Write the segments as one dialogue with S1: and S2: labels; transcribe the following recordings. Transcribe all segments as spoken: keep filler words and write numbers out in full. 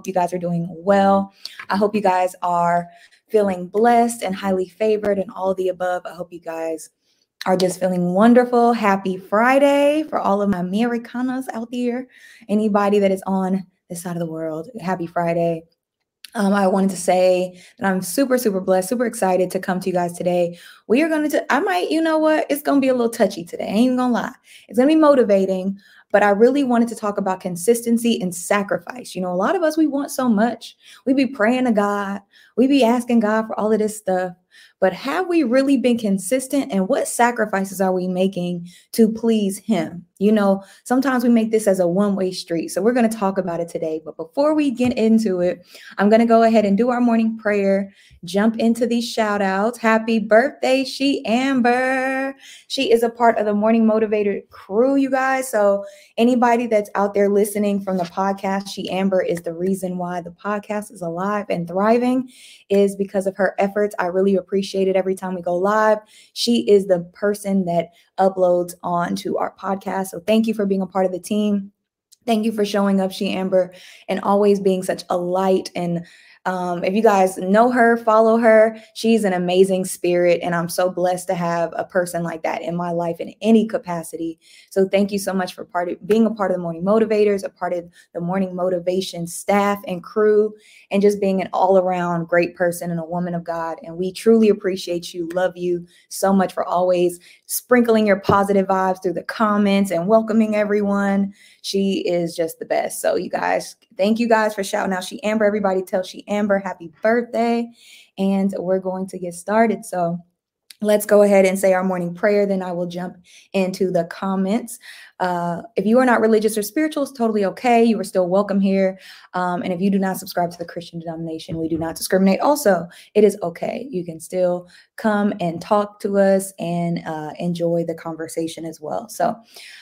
S1: hope you guys are doing well. I hope you guys are feeling blessed and highly favored and all of the above. I hope you guys are just feeling wonderful. Happy Friday for all of my Americanos out there. Anybody that is on this side of the world, happy Friday. Um, I wanted to say that I'm super, super blessed, super excited to come to you guys today. We are going to, I might, you know what, it's going to be a little touchy today. I ain't even going to lie. It's going to be motivating, but I really wanted to talk about consistency and sacrifice. You know, a lot of us, we want so much. We be praying to God. We be asking God for all of this stuff. But have we really been consistent, and what sacrifices are we making to please him? You know, sometimes we make this as a one-way street. So we're going to talk about it today. But before we get into it, I'm going to go ahead and do our morning prayer, jump into these shout outs. Happy birthday, She Amber. She is a part of the Morning Motivator crew, you guys. So anybody that's out there listening from the podcast, She Amber is the reason why the podcast is alive and thriving, is because of her efforts. I really appreciate it every time we go live. She is the person that uploads onto our podcast. So thank you for being a part of the team. Thank you for showing up, She Amber, and always being such a light. And um, if you guys know her, follow her. She's an amazing spirit, and I'm so blessed to have a person like that in my life in any capacity. So thank you so much for part of, being a part of the Morning Motivators, a part of the Morning Motivation staff and crew, and just being an all-around great person and a woman of God. And we truly appreciate you, love you so much for always sprinkling your positive vibes through the comments and welcoming everyone. She is just the best. So you guys, thank you guys for shouting out She Amber. Everybody tell She Amber happy birthday. And we're going to get started. So let's go ahead and say our morning prayer. Then I will jump into the comments. Uh, if you are not religious or spiritual, it's totally okay. You are still welcome here. Um, and if you do not subscribe to the Christian denomination, we do not discriminate. Also, it is okay. You can still come and talk to us and uh, enjoy the conversation as well. So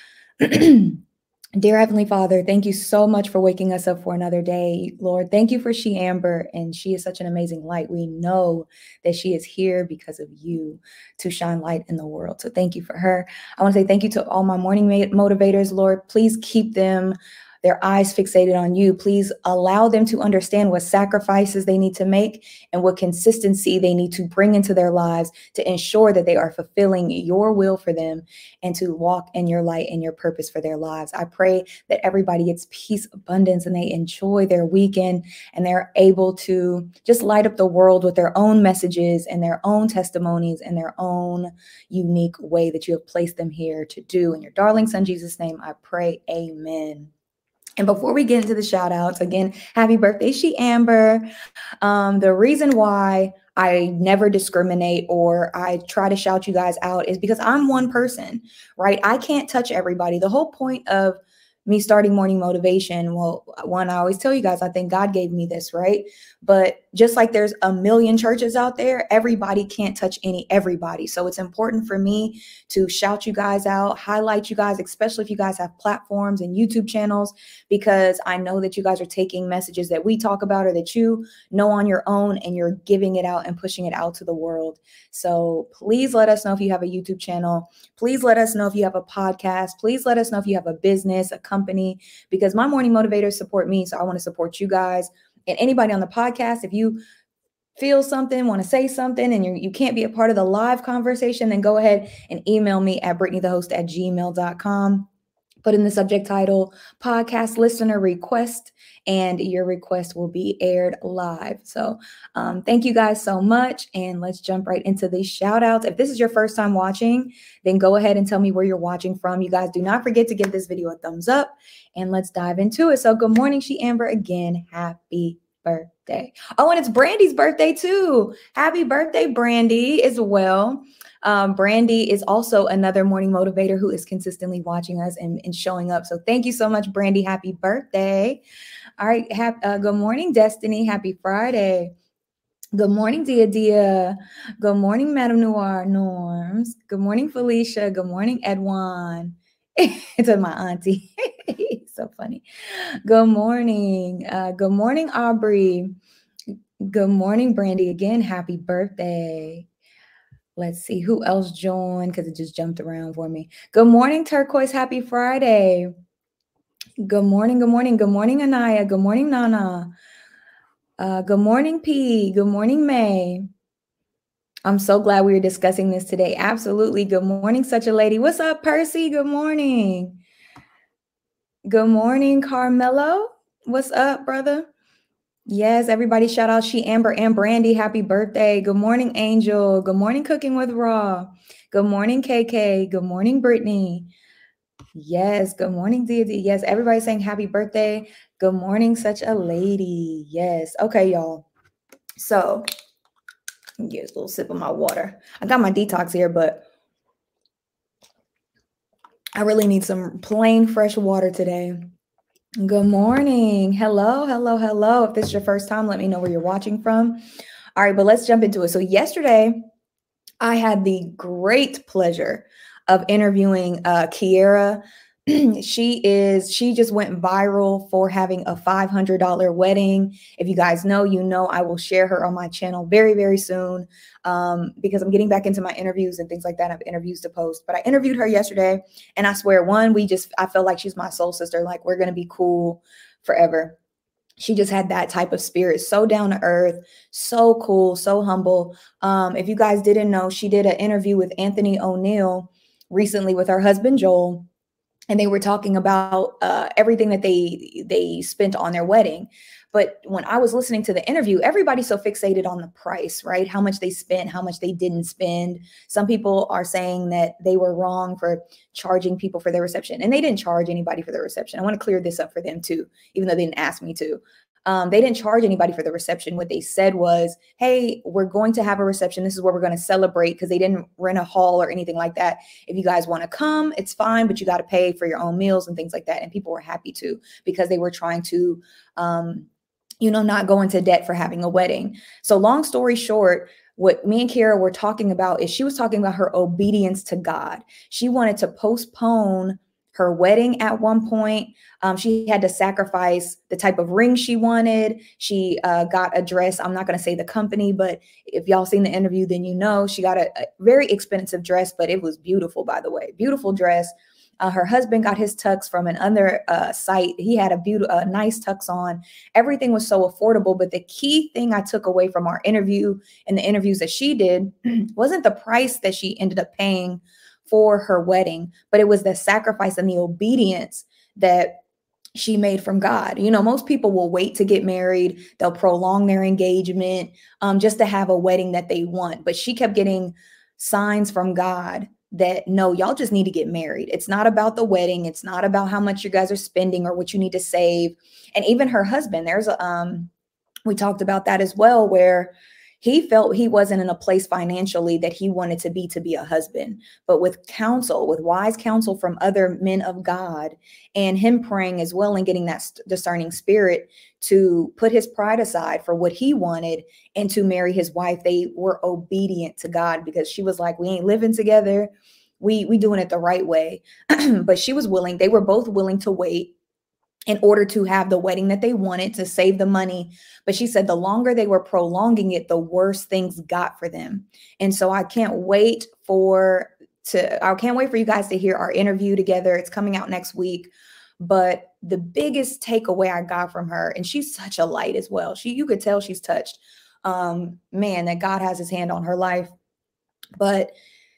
S1: dear Heavenly Father, thank you so much for waking us up for another day. Lord, thank you for She Amber, and she is such an amazing light. We know that she is here because of you to shine light in the world. So thank you for her. I want to say thank you to all my morning motivators, Lord. Please keep them, their eyes fixated on you. Please allow them to understand what sacrifices they need to make and what consistency they need to bring into their lives to ensure that they are fulfilling your will for them and to walk in your light and your purpose for their lives. I pray that everybody gets peace, abundance, and they enjoy their weekend and they're able to just light up the world with their own messages and their own testimonies and their own unique way that you have placed them here to do. In your darling son, Jesus' name, I pray, amen. And before we get into the shout outs, again, happy birthday, She Amber. Um, the reason why I never discriminate or I try to shout you guys out is because I'm one person, right? I can't touch everybody. The whole point of me starting Morning Motivation, well, one, I always tell you guys, I think God gave me this, right? But just like there's a million churches out there, everybody can't touch any everybody. So it's important for me to shout you guys out, highlight you guys, especially if you guys have platforms and YouTube channels, because I know that you guys are taking messages that we talk about or that you know on your own and you're giving it out and pushing it out to the world. So please let us know if you have a YouTube channel. Please let us know if you have a podcast. Please let us know if you have a business, a company, because my morning motivators support me. So I want to support you guys and anybody on the podcast. If you feel something, want to say something, and you you can't be a part of the live conversation, then go ahead and email me at brittany the host at gmail dot com. Put in the subject title, podcast listener request, and your request will be aired live. So um, thank you guys so much. And let's jump right into these shout outs. If this is your first time watching, then go ahead and tell me where you're watching from. You guys do not forget to give this video a thumbs up and let's dive into it. So good morning, She Amber. Again, happy birthday. Oh, and it's Brandy's birthday too. Happy birthday, Brandy, as well. Um, Brandy is also another morning motivator who is consistently watching us and, and showing up. So thank you so much, Brandy. Happy birthday. All right. Hap, uh, good morning, Destiny. Happy Friday. Good morning, Dia Dia. Good morning, Madam Noir Norms. Good morning, Felicia. Good morning, Edwan. To my auntie. So funny. Good morning. Uh, good morning, Aubrey. Good morning, Brandy. Again, happy birthday. Let's see who else joined because it just jumped around for me. Good morning, Turquoise. Happy Friday. Good morning. Good morning. Good morning, Anaya. Good morning, Nana. Uh, good morning, P. Good morning, May. I'm so glad we were discussing this today. Absolutely. Good morning, such a lady. What's up, Percy? Good morning. Good morning, Carmelo. What's up, brother? Yes, everybody shout out She Amber and Brandy. Happy birthday. Good morning, Angel. Good morning, Cooking with Raw. Good morning, K K. Good morning, Brittany. Yes, good morning, Deity. Yes, everybody's saying happy birthday. Good morning, such a lady. Yes. Okay, y'all. So, get a little sip of my water. I got my detox here, but I really need some plain fresh water today. Good morning. Hello, hello, hello. If this is your first time, let me know where you're watching from. All right, but let's jump into it. So yesterday, I had the great pleasure of interviewing uh, Kiera. she is, she just went viral for having a five hundred dollars wedding. If you guys know, you know, I will share her on my channel very, very soon um, because I'm getting back into my interviews and things like that. I have interviews to post, but I interviewed her yesterday and I swear, one, we just, I feel like she's my soul sister. Like we're going to be cool forever. She just had that type of spirit, so down to earth, so cool, so humble. Um, if you guys didn't know, she did an interview with Anthony O'Neill recently with her husband, Joel. And they were talking about uh, everything that they they spent on their wedding. But when I was listening to the interview, everybody's so fixated on the price, right? How much they spent, how much they didn't spend. Some people are saying that they were wrong for charging people for their reception. And they didn't charge anybody for their reception. I want to clear this up for them too, even though they didn't ask me to. Um, they didn't charge anybody for the reception. What they said was, hey, we're going to have a reception. This is where we're going to celebrate, because they didn't rent a hall or anything like that. If you guys want to come, it's fine, but you got to pay for your own meals and things like that. And people were happy to, because they were trying to, um, you know, not go into debt for having a wedding. So long story short, what me and Kiera were talking about is she was talking about her obedience to God. She wanted to postpone her wedding at one point. Um, she had to sacrifice the type of ring she wanted. She uh, got a dress. I'm not going to say the company, but if y'all seen the interview, then you know she got a, a very expensive dress, but it was beautiful, by the way. Beautiful dress. Uh, her husband got his tux from an other uh, site. He had a beautiful, a nice tux on. Everything was so affordable. But the key thing I took away from our interview and the interviews that she did wasn't the price that she ended up paying for her wedding, but it was the sacrifice and the obedience that she made from God. You know, most people will wait to get married. They'll prolong their engagement um, just to have a wedding that they want. But she kept getting signs from God that, no, y'all just need to get married. It's not about the wedding. It's not about how much you guys are spending or what you need to save. And even her husband, there's a, um, we talked about that as well, where he felt he wasn't in a place financially that he wanted to be to be a husband. But with counsel, with wise counsel from other men of God, and him praying as well and getting that discerning spirit to put his pride aside for what he wanted and to marry his wife, they were obedient to God, because she was like, we ain't living together. We we doing it the right way. But she was willing. They were both willing to wait in order to have the wedding that they wanted, to save the money. But she said the longer they were prolonging it, the worse things got for them. And so I can't wait for to I can't wait for you guys to hear our interview together. It's coming out next week. But the biggest takeaway I got from her, and she's such a light as well. She you could tell she's touched. Um, man, that God has his hand on her life. But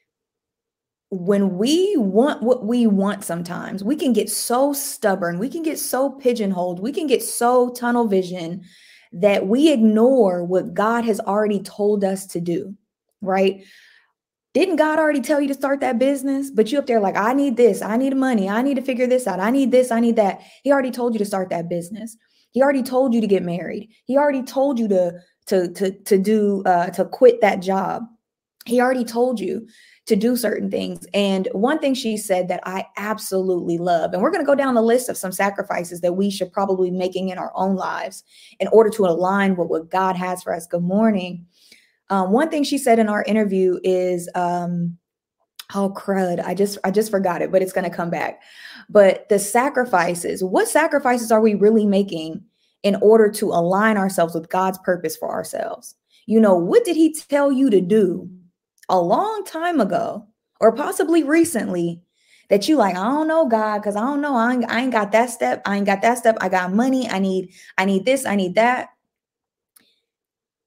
S1: when we want what we want, sometimes we can get so stubborn, we can get so pigeonholed, we can get so tunnel vision that we ignore what God has already told us to do, right? Didn't God already tell you to start that business? But you up there like, I need this, I need money, I need to figure this out, I need this, I need that. He already told you to start that business. He already told you to get married. He already told you to to to to do uh, to quit that job. He already told you to do certain things. And one thing she said that I absolutely love, and we're going to go down the list of some sacrifices that we should probably be making in our own lives in order to align with what God has for us. Good morning. Um, one thing she said in our interview is, um, oh crud, I just, I just forgot it, but it's going to come back. But the sacrifices, what sacrifices are we really making in order to align ourselves with God's purpose for ourselves? You know, what did he tell you to do a long time ago, or possibly recently, that you like, I don't know, God, because I don't know. I ain't, I ain't got that step. I ain't got that step. I got money. I need, I need this. I need that.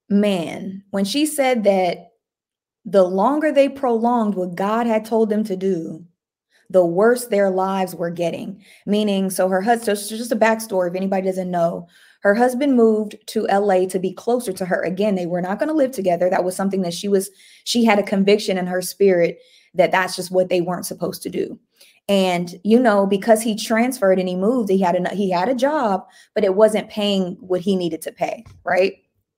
S1: man, when she said that the longer they prolonged what God had told them to do, the worse their lives were getting. Meaning, so her husband, so just a backstory if anybody doesn't know, her husband moved to L A to be closer to her. Again, they were not going to live together. That was something that she was, she had a conviction in her spirit that that's just what they weren't supposed to do. And, you know, because he transferred and he moved, he had a, he had a job, but it wasn't paying what he needed to pay, right?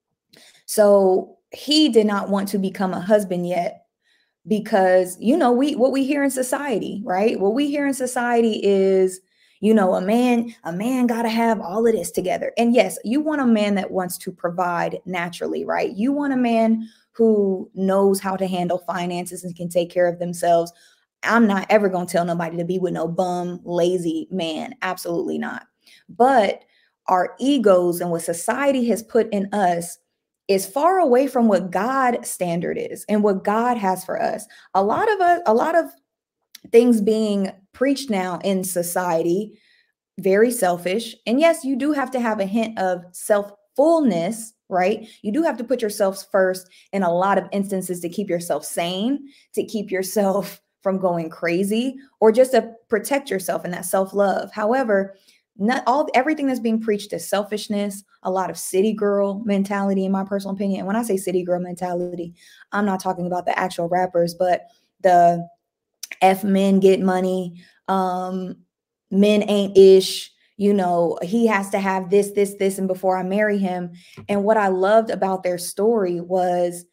S1: So he did not want to become a husband yet because, you know, we, what we hear in society, right? What we hear in society is, you know, a man, a man got to have all of this together. And yes, you want a man that wants to provide naturally, right? You want a man who knows how to handle finances and can take care of themselves. I'm not ever going to tell nobody to be with no bum, lazy man. Absolutely not. But our egos and what society has put in us is far away from what God's standard is and what God has for us. A lot of us, a lot of things being preached now in society, very selfish. And yes, you do have to have a hint of self-fullness, right? You do have to put yourselves first in a lot of instances to keep yourself sane, to keep yourself from going crazy, or just to protect yourself in that self-love. However, not all everything that's being preached is selfishness, a lot of city girl mentality, in my personal opinion. And when I say city girl mentality, I'm not talking about the actual rappers, but the F men get money, um, men ain't ish, you know, he has to have this, this, this, and before I marry him. And what I loved about their story was,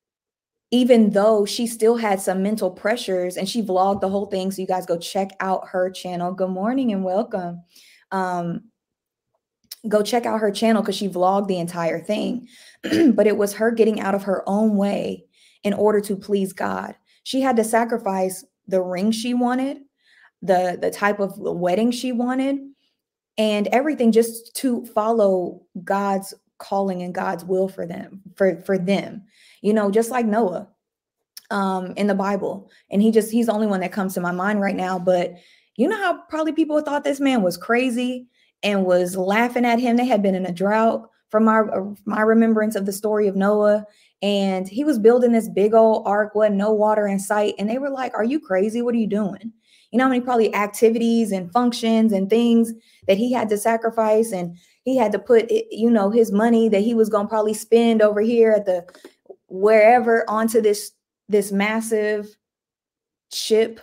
S1: even though she still had some mental pressures, and she vlogged the whole thing, so you guys go check out her channel. Good morning and welcome. Um, go check out her channel because she vlogged the entire thing. But it was her getting out of her own way in order to please God. She had to sacrifice the ring she wanted, the, the type of wedding she wanted, and everything just to follow God's calling and God's will for them, for, for them, you know, just like Noah um, in the Bible. And he just, he's the only one that comes to my mind right now. But you know how probably people thought this man was crazy and was laughing at him. They had been in a drought from my, my remembrance of the story of Noah. And he was building this big old ark, wasn't no water in sight. And they were like, are you crazy? What are you doing? You know how many probably activities and functions and things that he had to sacrifice, and he had to put, you know, his money that he was going to probably spend over here at the wherever onto this, this massive ship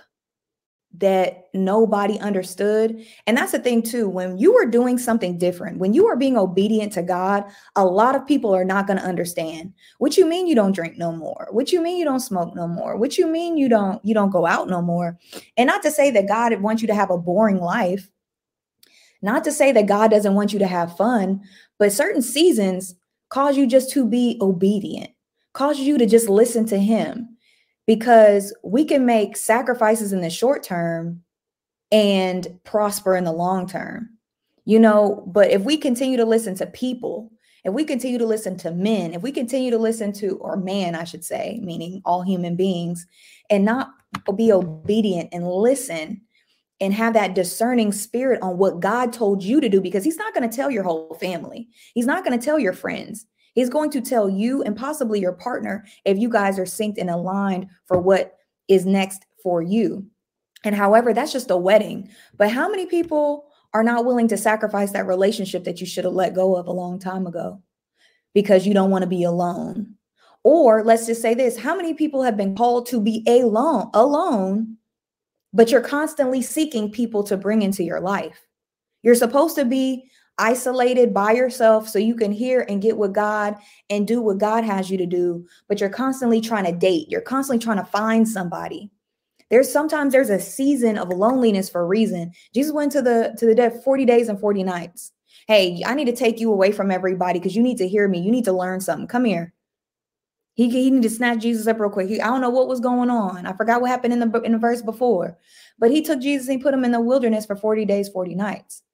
S1: that nobody understood. And that's the thing too, when you are doing something different, when you are being obedient to God, a lot of people are not going to understand. What you mean you don't drink no more? What you mean you don't smoke no more? What you mean you don't, you don't go out no more? And not to say that God wants you to have a boring life, not to say that God doesn't want you to have fun, but certain seasons cause you just to be obedient, cause you to just listen to him. Because we can make sacrifices in the short term and prosper in the long term, you know, but if we continue to listen to people, if we continue to listen to men, if we continue to listen to, or man, I should say, meaning all human beings, and not be obedient and listen and have that discerning spirit on what God told you to do, because he's not going to tell your whole family. He's not going to tell your friends. He's going to tell you and possibly your partner if you guys are synced and aligned for what is next for you. And however, that's just a wedding. But how many people are not willing to sacrifice that relationship that you should have let go of a long time ago because you don't want to be alone? Or let's just say this, how many people have been called to be alone, alone, but you're constantly seeking people to bring into your life? You're supposed to be isolated by yourself so you can hear and get with God and do what God has you to do. But you're constantly trying to date. You're constantly trying to find somebody. There's sometimes there's a season of loneliness for a reason. Jesus went to the to the dead forty days and forty nights. Hey, I need to take you away from everybody because you need to hear me. You need to learn something. Come here. He, he needed to snatch Jesus up real quick. He, I don't know what was going on. I forgot what happened in the in the verse before. But he took Jesus and put him in the wilderness for forty days, forty nights.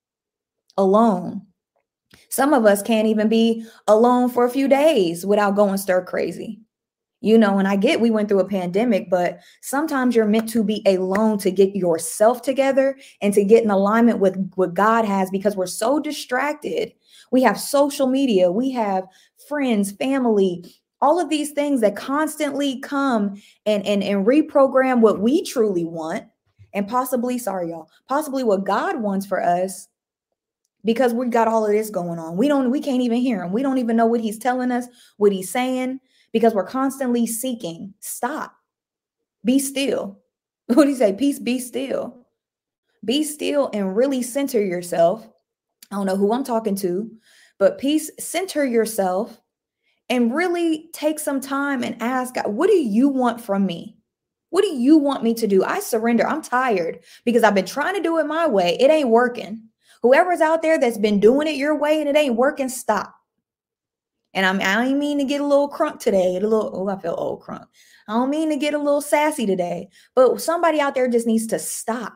S1: Alone. Some of us can't even be alone for a few days without going stir crazy. You know, and I get we went through a pandemic, but sometimes you're meant to be alone to get yourself together and to get in alignment with what God has, because we're so distracted We have social media. We have friends, family, all of these things that constantly come and, and, and reprogram what we truly want. And possibly, sorry, y'all, possibly what God wants for us, because we got all of this going on. We don't, we can't even hear him. We don't even know what he's telling us, what he's saying, because we're constantly seeking. Stop. Be still. What do you say? Peace, be still. Be still and really center yourself. I don't know who I'm talking to, but peace, center yourself and really take some time and ask God, what do you want from me? What do you want me to do? I surrender. I'm tired because I've been trying to do it my way. It ain't working. Whoever's out there that's been doing it your way and it ain't working, stop. And I'm, I don't mean to get a little crunk today. A little, oh, I feel old crunk. I don't mean to get a little sassy today, but somebody out there just needs to stop.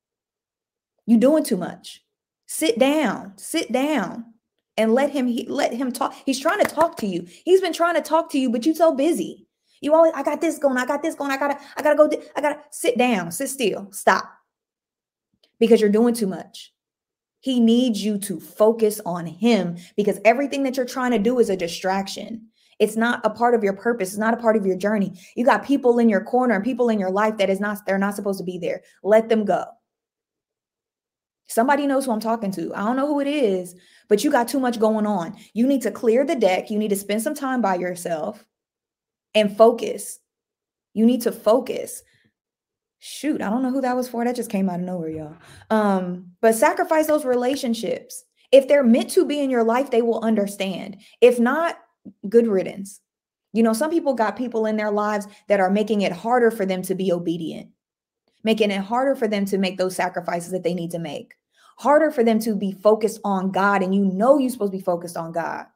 S1: You doing too much. Sit down, sit down and let him, he, let him talk. He's trying to talk to you. He's been trying to talk to you, but you're so busy. You always, I got this going. I got this going. I gotta, I gotta go. I gotta sit down, sit still, stop, because you're doing too much. He needs you to focus on him, because everything that you're trying to do is a distraction. It's not a part of your purpose. It's not a part of your journey. You got people in your corner and people in your life that is not, they're not supposed to be there. Let them go. Somebody knows who I'm talking to. I don't know who it is, but you got too much going on. You need to clear the deck. You need to spend some time by yourself and focus. You need to focus. Shoot, I don't know who that was for. That just came out of nowhere, y'all. Um, but sacrifice those relationships. If they're meant to be in your life, they will understand. If not, good riddance. You know, some people got people in their lives that are making it harder for them to be obedient, making it harder for them to make those sacrifices that they need to make, harder for them to be focused on God. And you know you're supposed to be focused on God.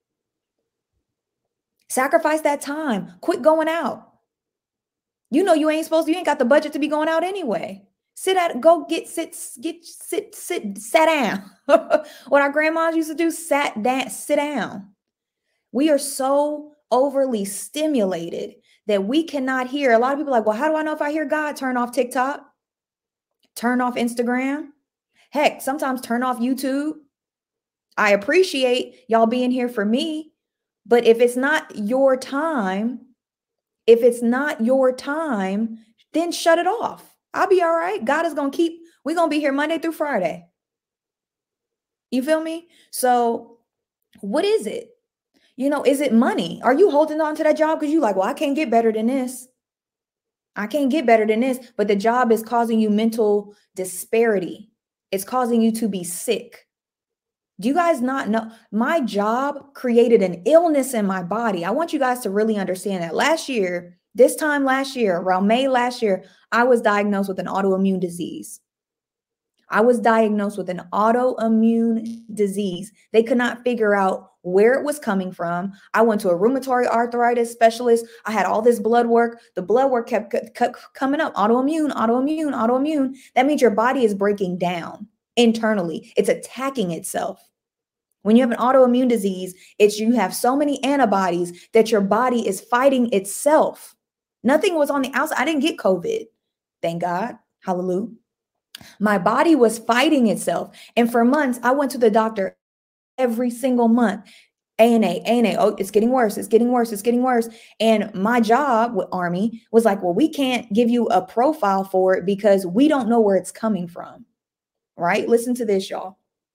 S1: Sacrifice that time. Quit going out. You know you ain't supposed to, you ain't got the budget to be going out anyway. Sit at, go get, sit, get, sit, sit, sat down. What our grandmas used to do, sat down, sit down. We are so overly stimulated that we cannot hear. A lot of people are like, well, how do I know if I hear God? Turn off TikTok, turn off Instagram. Heck, sometimes turn off YouTube. I appreciate y'all being here for me, but if it's not your time, if it's not your time, then shut it off. I'll be all right. God is going to keep, we're going to be here Monday through Friday. You feel me? So what is it? You know, is it money? Are you holding on to that job because you like, well, I can't get better than this. I can't get better than this. But the job is causing you mental disparity. It's causing you to be sick. Do you guys not know? My job created an illness in my body. I want you guys to really understand that. Last year, this time last year, around May last year, I was diagnosed with an autoimmune disease. I was diagnosed with an autoimmune disease. They could not figure out where it was coming from. I went to a rheumatoid arthritis specialist. I had all this blood work. The blood work kept, kept coming up. Autoimmune, autoimmune, autoimmune. That means your body is breaking down internally. It's attacking itself. When you have an autoimmune disease, it's you have so many antibodies that your body is fighting itself. Nothing was on the outside. I didn't get COVID. Thank God. Hallelujah. My body was fighting itself. And for months, I went to the doctor every single month. A and A, A and A. Oh, it's getting worse. It's getting worse. It's getting worse. And my job with Army was like, well, we can't give you a profile for it because we don't know where it's coming from. Right? Listen to this, y'all.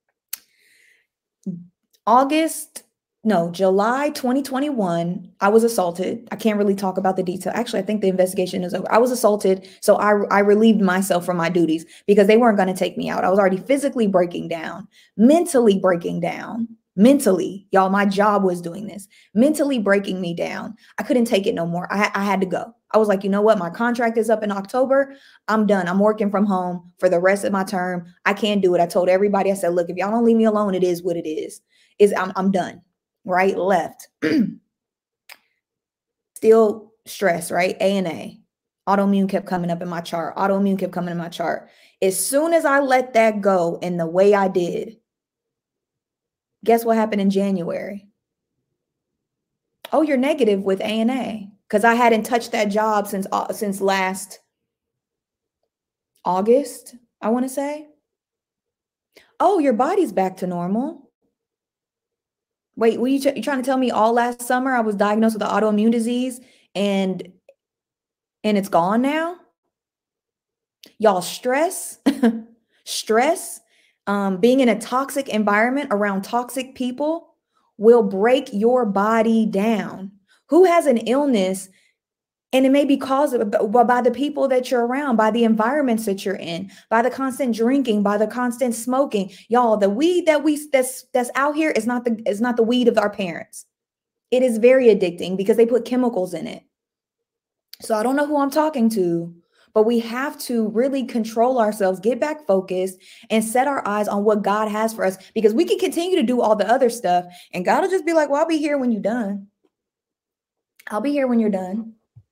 S1: August, no, July twenty twenty-one, I was assaulted. I can't really talk about the detail. Actually, I think the investigation is over. I was assaulted. So I, I relieved myself from my duties because they weren't going to take me out. I was already physically breaking down, mentally breaking down, mentally. Y'all, my job was doing this, mentally breaking me down. I couldn't take it no more. I, I had to go. I was like, you know what? My contract is up in October. I'm done. I'm working from home for the rest of my term. I can't do it. I told everybody, I said, look, if y'all don't leave me alone, it is what it is. Is I'm, I'm done. Right? Left. Still stress, right? A and A. Autoimmune kept coming up in my chart. Autoimmune kept coming in my chart. As soon as I let that go in the way I did, guess what happened in January? Oh, you're negative with A and A. Because I hadn't touched that job since, uh, since last August, I want to say. Oh, your body's back to normal. Wait, were you, you trying to tell me all last summer I was diagnosed with an autoimmune disease and and it's gone now? Y'all, stress, stress, um, being in a toxic environment around toxic people will break your body down. Who has an illness and it may be caused by the people that you're around, by the environments that you're in, by the constant drinking, by the constant smoking. Y'all, the weed that we that's that's out here is not the is not the weed of our parents. It is very addicting because they put chemicals in it. So I don't know who I'm talking to, but we have to really control ourselves, get back focused, and set our eyes on what God has for us, because we can continue to do all the other stuff and God will just be like, well, I'll be here when you're done. I'll be here when you're done.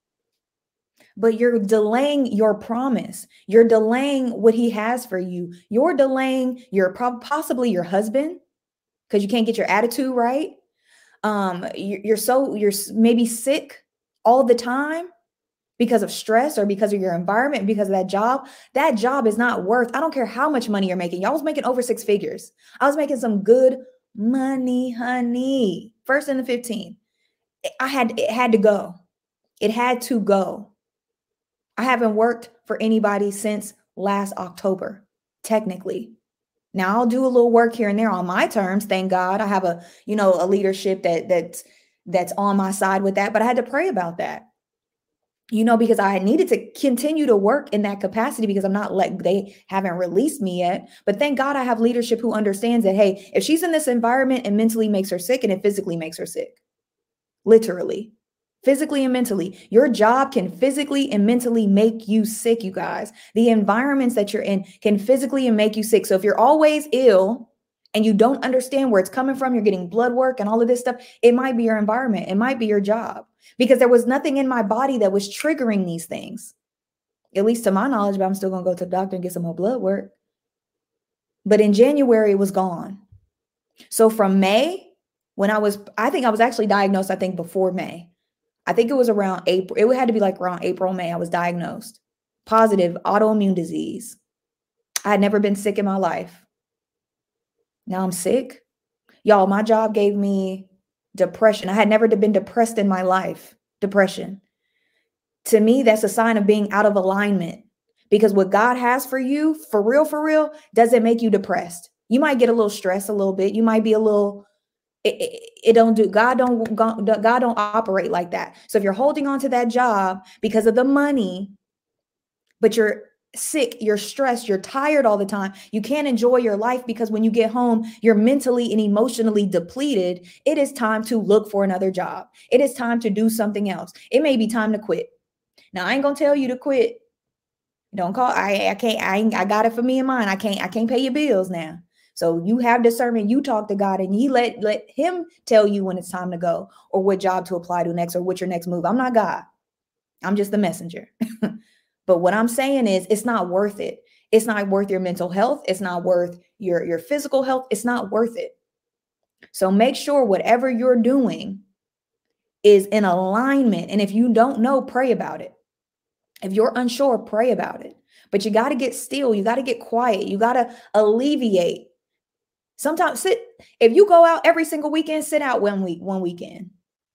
S1: But you're delaying your promise. You're delaying what he has for you. You're delaying your possibly your husband because you can't get your attitude right. Um, you're so you're maybe sick all the time because of stress or because of your environment, because of that job. That job is not worth, I don't care how much money you're making. Y'all was making over six figures. I was making some good money, honey. First in the fifteen. I had, it had to go. It had to go. I haven't worked for anybody since last October, technically. Now I'll do a little work here and there on my terms. Thank God I have a, you know, a leadership that that's that's on my side with that. But I had to pray about that, you know, because I needed to continue to work in that capacity because I'm not let they haven't released me yet. But thank God I have leadership who understands that, hey, if she's in this environment, it mentally makes her sick and it physically makes her sick, literally. Physically and mentally, your job can physically and mentally make you sick, you guys. The environments that you're in can physically and make you sick. So if you're always ill and you don't understand where it's coming from, you're getting blood work and all of this stuff, it might be your environment. It might be your job, because there was nothing in my body that was triggering these things, at least to my knowledge, but I'm still going to go to the doctor and get some more blood work. But in January, it was gone. So from May, when I was, I think I was actually diagnosed, I think before May. I think it was around April. It had to be like around April, May. I was diagnosed positive autoimmune disease. I had never been sick in my life. Now I'm sick. Y'all, my job gave me depression. I had never been depressed in my life. Depression. To me, that's a sign of being out of alignment, because what God has for you, for real, for real, doesn't make you depressed. You might get a little stressed a little bit. You might be a little It, it, it don't do, God don't, God don't operate like that. So if you're holding on to that job because of the money, but you're sick, you're stressed, you're tired all the time, you can't enjoy your life because when you get home, you're mentally and emotionally depleted, it is time to look for another job. It is time to do something else. It may be time to quit. Now, I ain't gonna tell you to quit. Don't call, I, I can't, I, ain't, I got it for me and mine. I can't, I can't pay your bills now. So you have discernment, you talk to God and he let, let him tell you when it's time to go or what job to apply to next or what your next move. I'm not God. I'm just the messenger. But what I'm saying is it's not worth it. It's not worth your mental health. It's not worth your, your physical health. It's not worth it. So make sure whatever you're doing is in alignment. And if you don't know, pray about it. If you're unsure, pray about it. But you got to get still. You got to get quiet. You got to alleviate. Sometimes sit, if you go out every single weekend, sit out one week, one weekend.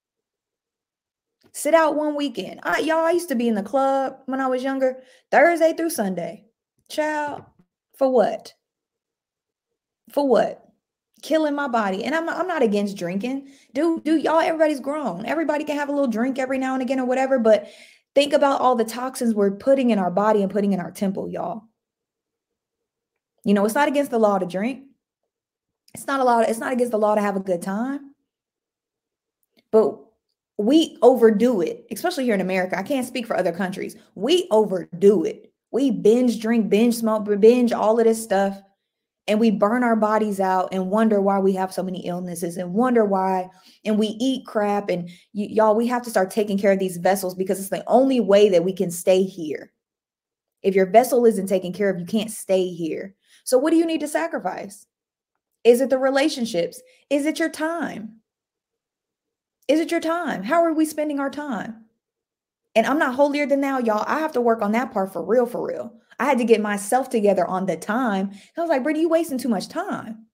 S1: Sit out one weekend. I, y'all, I used to be in the club when I was younger, Thursday through Sunday. Child, for what? For what? Killing my body. And I'm not, I'm not against drinking. Do, do y'all, everybody's grown. Everybody can have a little drink every now and again or whatever, but think about all the toxins we're putting in our body and putting in our temple, y'all. You know, it's not against the law to drink. It's not allowed. It's not against the law to have a good time. But we overdo it, especially here in America. I can't speak for other countries. We overdo it. We binge drink, binge smoke, binge all of this stuff. And we burn our bodies out and wonder why we have so many illnesses and wonder why. And we eat crap. And y'all, we have to start taking care of these vessels because it's the only way that we can stay here. If your vessel isn't taken care of, you can't stay here. So what do you need to sacrifice? Is it the relationships? Is it your time? Is it your time? How are we spending our time? And I'm not holier than thou, y'all. I have to work on that part for real, for real. I had to get myself together on the time. I was like, Brittany, you wasting too much time.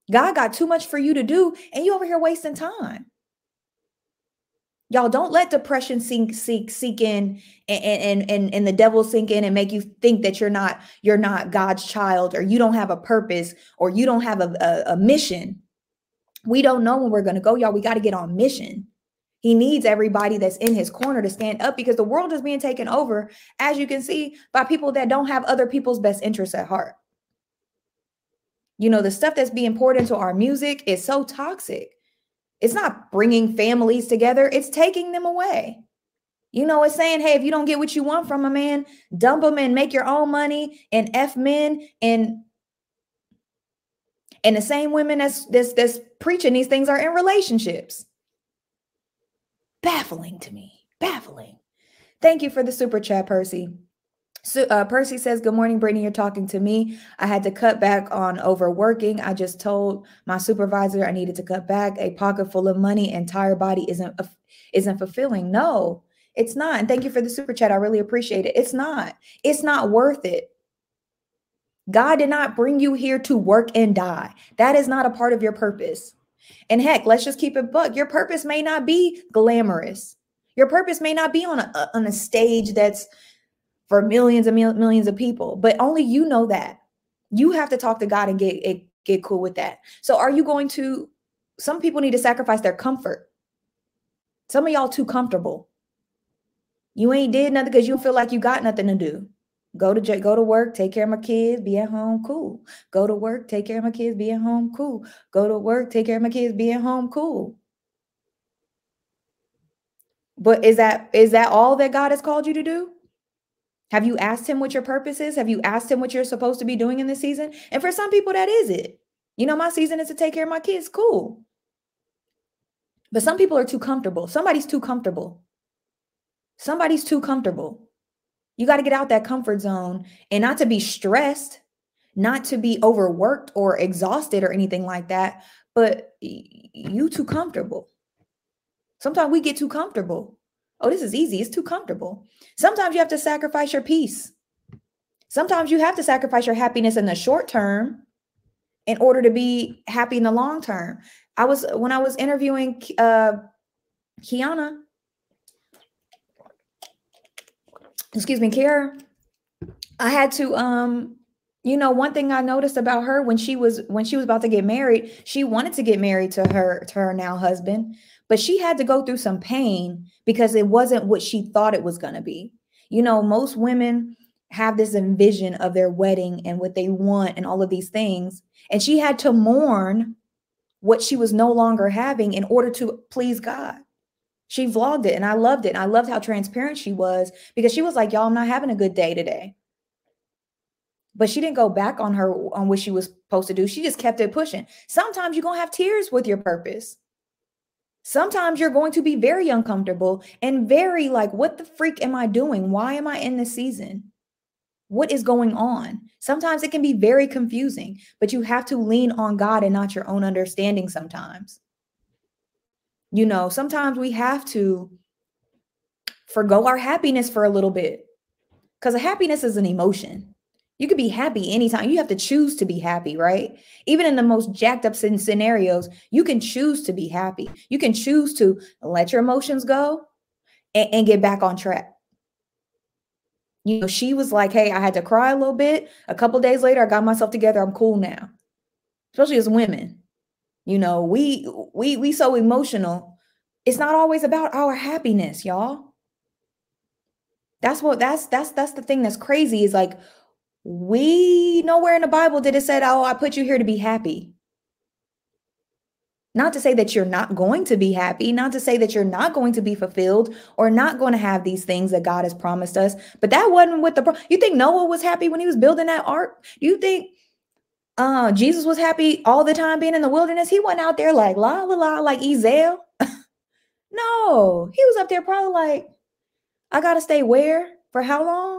S1: God got too much for you to do, and you over here wasting time. Y'all don't let depression sink, seek, seek in and, and, and, and the devil sink in and make you think that you're not, you're not God's child, or you don't have a purpose, or you don't have a, a, a mission. We don't know when we're going to go, y'all. We got to get on mission. He needs everybody that's in his corner to stand up, because the world is being taken over, as you can see, by people that don't have other people's best interests at heart. You know, the stuff that's being poured into our music is so toxic. It's not bringing families together. It's taking them away. You know, it's saying, hey, if you don't get what you want from a man, dump them and make your own money and F men. And, and the same women that's, that's, that's preaching these things are in relationships. Baffling to me. Baffling. Thank you for the super chat, Percy. So, uh, Percy says, good morning, Brittany. You're talking to me. I had to cut back on overworking. I just told my supervisor I needed to cut back. A pocket full of money, entire body isn't, uh, isn't fulfilling. No, it's not. And thank you for the super chat. I really appreciate it. It's not. It's not worth it. God did not bring you here to work and die. That is not a part of your purpose. And heck, let's just keep it buck. Your purpose may not be glamorous. Your purpose may not be on a, on a stage that's for millions and millions of people, but only you know that. You have to talk to God and get, get cool with that. So are you going to, some people need to sacrifice their comfort. Some of y'all too comfortable. You ain't did nothing because you feel like you got nothing to do. Go to go to work, take care of my kids, be at home, cool. Go to work, take care of my kids, be at home, cool. Go to work, take care of my kids, be at home, cool. But is that is that all that God has called you to do? Have you asked him what your purpose is? Have you asked him what you're supposed to be doing in this season? And for some people, that is it. You know, my season is to take care of my kids. Cool. But some people are too comfortable. Somebody's too comfortable. Somebody's too comfortable. You got to get out that comfort zone, and not to be stressed, not to be overworked or exhausted or anything like that, but you too comfortable. Sometimes we get too comfortable. Oh, this is easy. It's too comfortable. Sometimes you have to sacrifice your peace. Sometimes you have to sacrifice your happiness in the short term in order to be happy in the long term. I was, when I was interviewing uh, Kiana, excuse me, Kiara, I had to, um, you know, one thing I noticed about her when she was, when she was about to get married, she wanted to get married to her, to her now husband, but she had to go through some pain because it wasn't what she thought it was going to be. You know, most women have this envision of their wedding and what they want and all of these things. And she had to mourn what she was no longer having in order to please God. She vlogged it and I loved it. And I loved how transparent she was, because she was like, y'all, I'm not having a good day today. But she didn't go back on her, on what she was supposed to do. She just kept it pushing. Sometimes you're going to have tears with your purpose. Sometimes you're going to be very uncomfortable and very like, what the freak am I doing? Why am I in this season? What is going on? Sometimes it can be very confusing, but you have to lean on God and not your own understanding sometimes. You know, sometimes we have to forgo our happiness for a little bit, because happiness is an emotion. You could be happy anytime. You have to choose to be happy, right? Even in the most jacked up scenarios, you can choose to be happy. You can choose to let your emotions go and, and get back on track. You know, she was like, hey, I had to cry a little bit. A couple of days later, I got myself together. I'm cool now. Especially as women. You know, we we we so emotional. It's not always about our happiness, y'all. That's what that's that's that's the thing that's crazy, is like, we nowhere in the Bible did it say, oh, I put you here to be happy. Not to say that you're not going to be happy, not to say that you're not going to be fulfilled or not going to have these things that God has promised us. But that wasn't what the, you think Noah was happy when he was building that ark? Do you think uh, Jesus was happy all the time being in the wilderness? He wasn't out there like la, la, la, like Ezel. No, he was up there probably like, I got to stay where? For how long?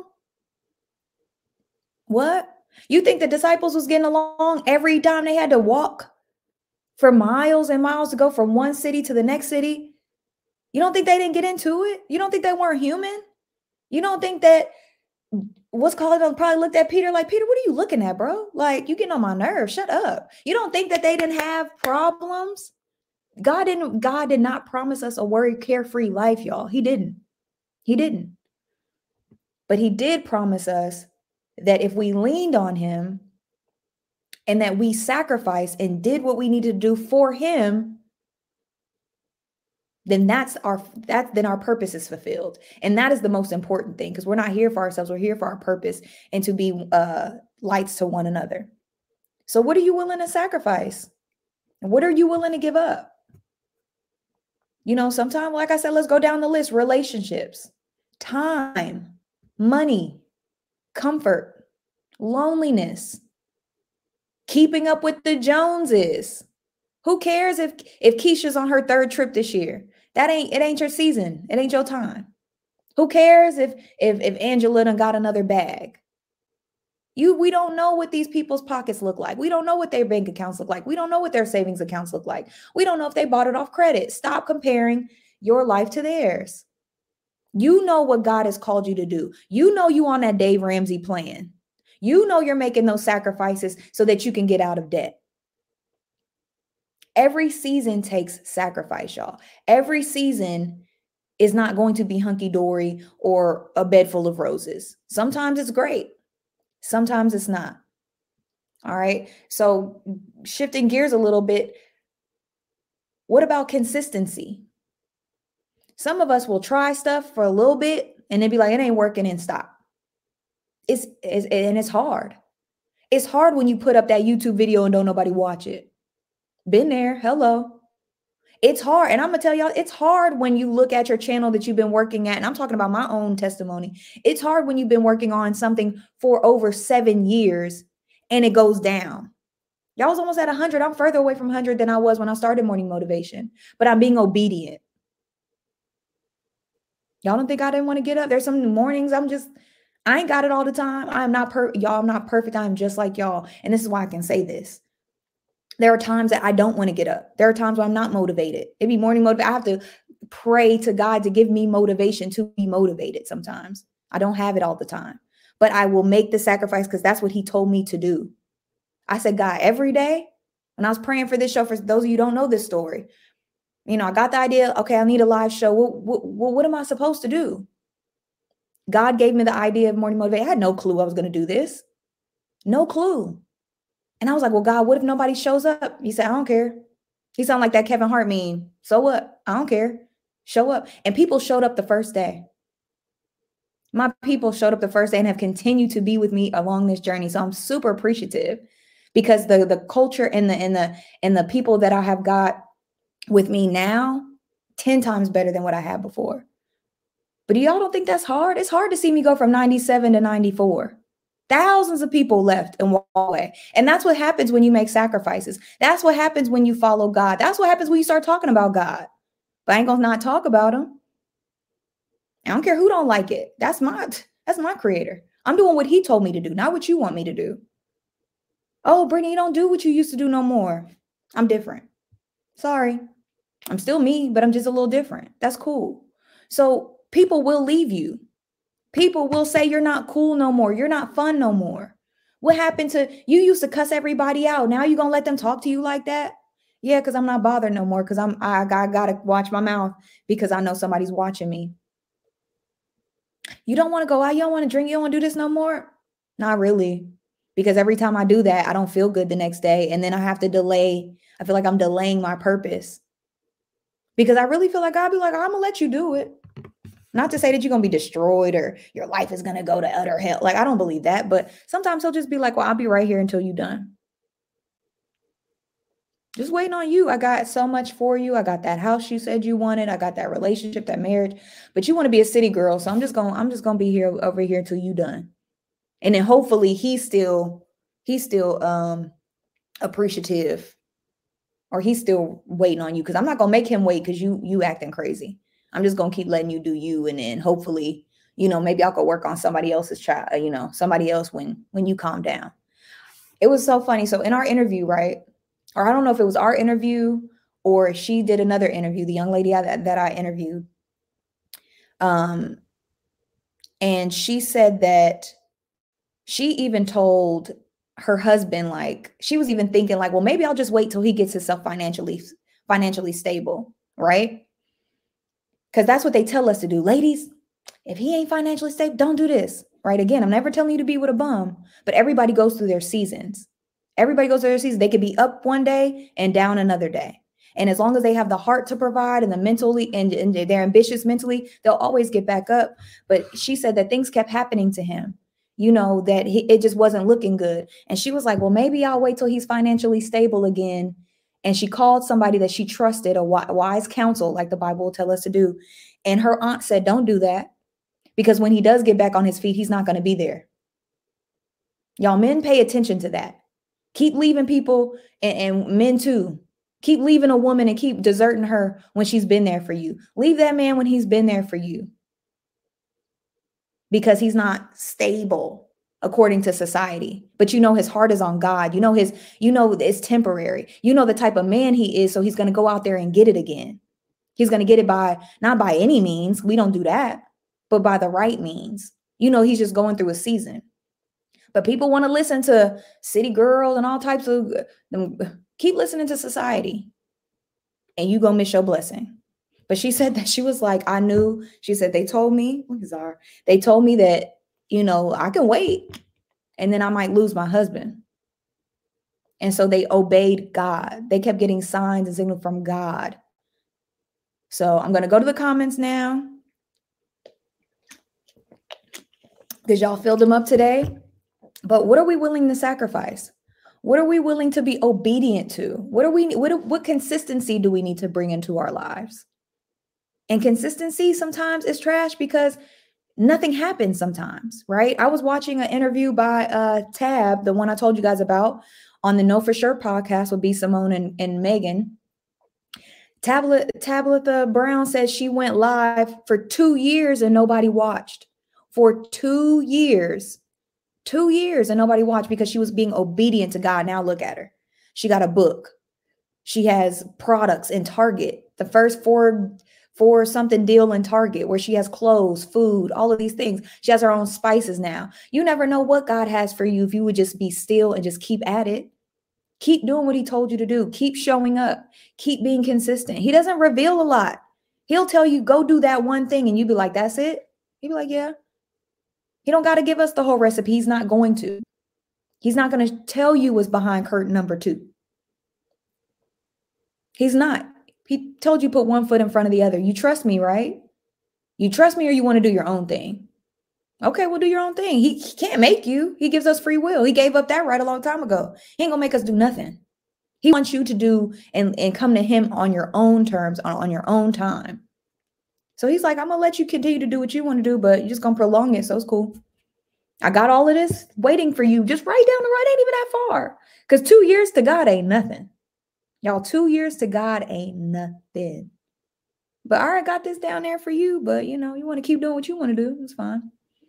S1: What? You think the disciples was getting along every time they had to walk for miles and miles to go from one city to the next city? You don't think they didn't get into it? You don't think they weren't human? You don't think that what's called them probably looked at Peter like, Peter, what are you looking at, bro? Like, you getting on my nerves. Shut up. You don't think that they didn't have problems? God didn't, God did not promise us a worry, carefree life, y'all. He didn't. He didn't. But he did promise us that if we leaned on him and that we sacrificed and did what we needed to do for him, then that's our that then our purpose is fulfilled. And that is the most important thing, because we're not here for ourselves, we're here for our purpose and to be uh lights to one another. So what are you willing to sacrifice? What are you willing to give up? You know, sometimes, like I said, let's go down the list. Relationships, time, money, comfort, loneliness, keeping up with the Joneses. Who cares if if Keisha's on her third trip this year? That ain't it ain't your season. It ain't your time. Who cares if if if Angela done got another bag? You we don't know what these people's pockets look like. We don't know what their bank accounts look like. We don't know what their savings accounts look like. We don't know if they bought it off credit. Stop comparing your life to theirs. You know what God has called you to do. You know you on that Dave Ramsey plan. You know you're making those sacrifices so that you can get out of debt. Every season takes sacrifice, y'all. Every season is not going to be hunky-dory or a bed full of roses. Sometimes it's great. Sometimes it's not. All right. So shifting gears a little bit. What about consistency? Some of us will try stuff for a little bit and then be like, it ain't working, and stop. It's, it's and it's hard. It's hard when you put up that YouTube video and don't nobody watch it. Been there. Hello. It's hard. And I'm going to tell y'all, it's hard when you look at your channel that you've been working at. And I'm talking about my own testimony. It's hard when you've been working on something for over seven years and it goes down. Y'all was almost at one hundred. I'm further away from one hundred than I was when I started Morning Motivation, but I'm being obedient. Y'all don't think I didn't want to get up? There's some mornings I'm just, I ain't got it all the time. I'm not per y'all. I'm not perfect. I'm just like y'all. And this is why I can say this. There are times that I don't want to get up. There are times where I'm not motivated. It'd be morning motivation. I have to pray to God to give me motivation to be motivated sometimes. I don't have it all the time, but I will make the sacrifice because that's what he told me to do. I said, God, every day when I was praying for this show, for those of you who don't know this story, you know, I got the idea, okay, I need a live show. Well, what, what, what am I supposed to do? God gave me the idea of Morning Motivation. I had no clue I was going to do this. No clue. And I was like, well, God, what if nobody shows up? He said, I don't care. He sounded like that Kevin Hart meme. So what? I don't care. Show up. And people showed up the first day. My people showed up the first day and have continued to be with me along this journey. So I'm super appreciative because the, the culture and the, and the, and the people that I have got with me now, ten times better than what I had before. But y'all don't think that's hard? It's hard to see me go from ninety-seven to ninety-four. Thousands of people left and walked away. And that's what happens when you make sacrifices. That's what happens when you follow God. That's what happens when you start talking about God. But I ain't gonna not talk about him. I don't care who don't like it. That's my, that's my creator. I'm doing what he told me to do, not what you want me to do. Oh, Brittany, you don't do what you used to do no more. I'm different. Sorry. I'm still me, but I'm just a little different. That's cool. So people will leave you. People will say you're not cool no more. You're not fun no more. What happened to, you used to cuss everybody out. Now you gonna let them talk to you like that? Yeah, because I'm not bothered no more because I'm I, I gotta watch my mouth because I know somebody's watching me. You don't want to go out, you don't want to drink, you don't want to do this no more? Not really. Because every time I do that, I don't feel good the next day. And then I have to delay. I feel like I'm delaying my purpose. Because I really feel like I'll be like, I'm gonna let you do it. Not to say that you're going to be destroyed or your life is going to go to utter hell. Like, I don't believe that. But sometimes he'll just be like, well, I'll be right here until you're done. Just waiting on you. I got so much for you. I got that house you said you wanted. I got that relationship, that marriage. But you want to be a city girl. So I'm just going, I'm just going to be here over here until you're done. And then hopefully he's still, he's still um, appreciative, or he's still waiting on you. Because I'm not going to make him wait because you, you acting crazy. I'm just going to keep letting you do you. And then hopefully, you know, maybe I'll go work on somebody else's child, you know, somebody else when, when you calm down. It was so funny. So in our interview, right. Or I don't know if it was our interview or she did another interview, the young lady I, that, that I interviewed. Um, And she said that she even told her husband, like, she was even thinking like, well, maybe I'll just wait till he gets himself financially, financially stable, right? Because that's what they tell us to do. Ladies, if he ain't financially stable, don't do this, right? Again, I'm never telling you to be with a bum, but everybody goes through their seasons. Everybody goes through their seasons. They could be up one day and down another day. And as long as they have the heart to provide and the mentally and, and they're ambitious mentally, they'll always get back up. But she said that things kept happening to him, you know, that he, it just wasn't looking good. And she was like, well, maybe I'll wait till he's financially stable again. And she called somebody that she trusted, a wise counsel, like the Bible will tell us to do. And her aunt said, don't do that, because when he does get back on his feet, he's not going to be there. Y'all men, pay attention to that. Keep leaving people, and, and men too. Keep leaving a woman and keep deserting her when she's been there for you. Leave that man when he's been there for you, because he's not stable according to society. But you know his heart is on God. You know his, you know it's temporary. You know the type of man he is, so he's going to go out there and get it again. He's going to get it by, not by any means, we don't do that, but by the right means. You know, he's just going through a season. But people want to listen to city girls and all types of, keep listening to society, and you gonna miss your blessing. But she said that she was like, I knew, she said, they told me, bizarre, they told me that, you know, I can wait and then I might lose my husband. And so they obeyed God. They kept getting signs and signals from God. So I'm going to go to the comments now, because y'all filled them up today. But what are we willing to sacrifice? What are we willing to be obedient to? What are we, what, what consistency do we need to bring into our lives? And consistency sometimes is trash because nothing happens sometimes, right? I was watching an interview by uh, Tab, the one I told you guys about on the Know For Sure podcast with B. Simone and, and Megan. Tablet, Tabitha Brown says she went live for two years and nobody watched. For two years. Two years and nobody watched because she was being obedient to God. Now look at her. She got a book. She has products in Target. The first four, four something deal in Target where she has clothes, food, all of these things. She has her own spices now. You never know what God has for you if you would just be still and just keep at it. Keep doing what he told you to do. Keep showing up. Keep being consistent. He doesn't reveal a lot. He'll tell you, go do that one thing. And you be like, that's it? He'll be like, yeah. He don't got to give us the whole recipe. He's not going to. He's not going to tell you what's behind curtain number two. He's not. He told you put one foot in front of the other. You trust me, right? You trust me, or you want to do your own thing? Okay, well, do your own thing. He, he can't make you. He gives us free will. He gave up that right a long time ago. He ain't going to make us do nothing. He wants you to do and, and come to him on your own terms, on, on your own time. So he's like, I'm going to let you continue to do what you want to do, but you're just going to prolong it. So it's cool. I got all of this waiting for you. Just right down the road. Ain't even that far. Because two years to God ain't nothing. Y'all, two years to God ain't nothing. But I already got this down there for you. But, you know, you want to keep doing what you want to do. It's fine.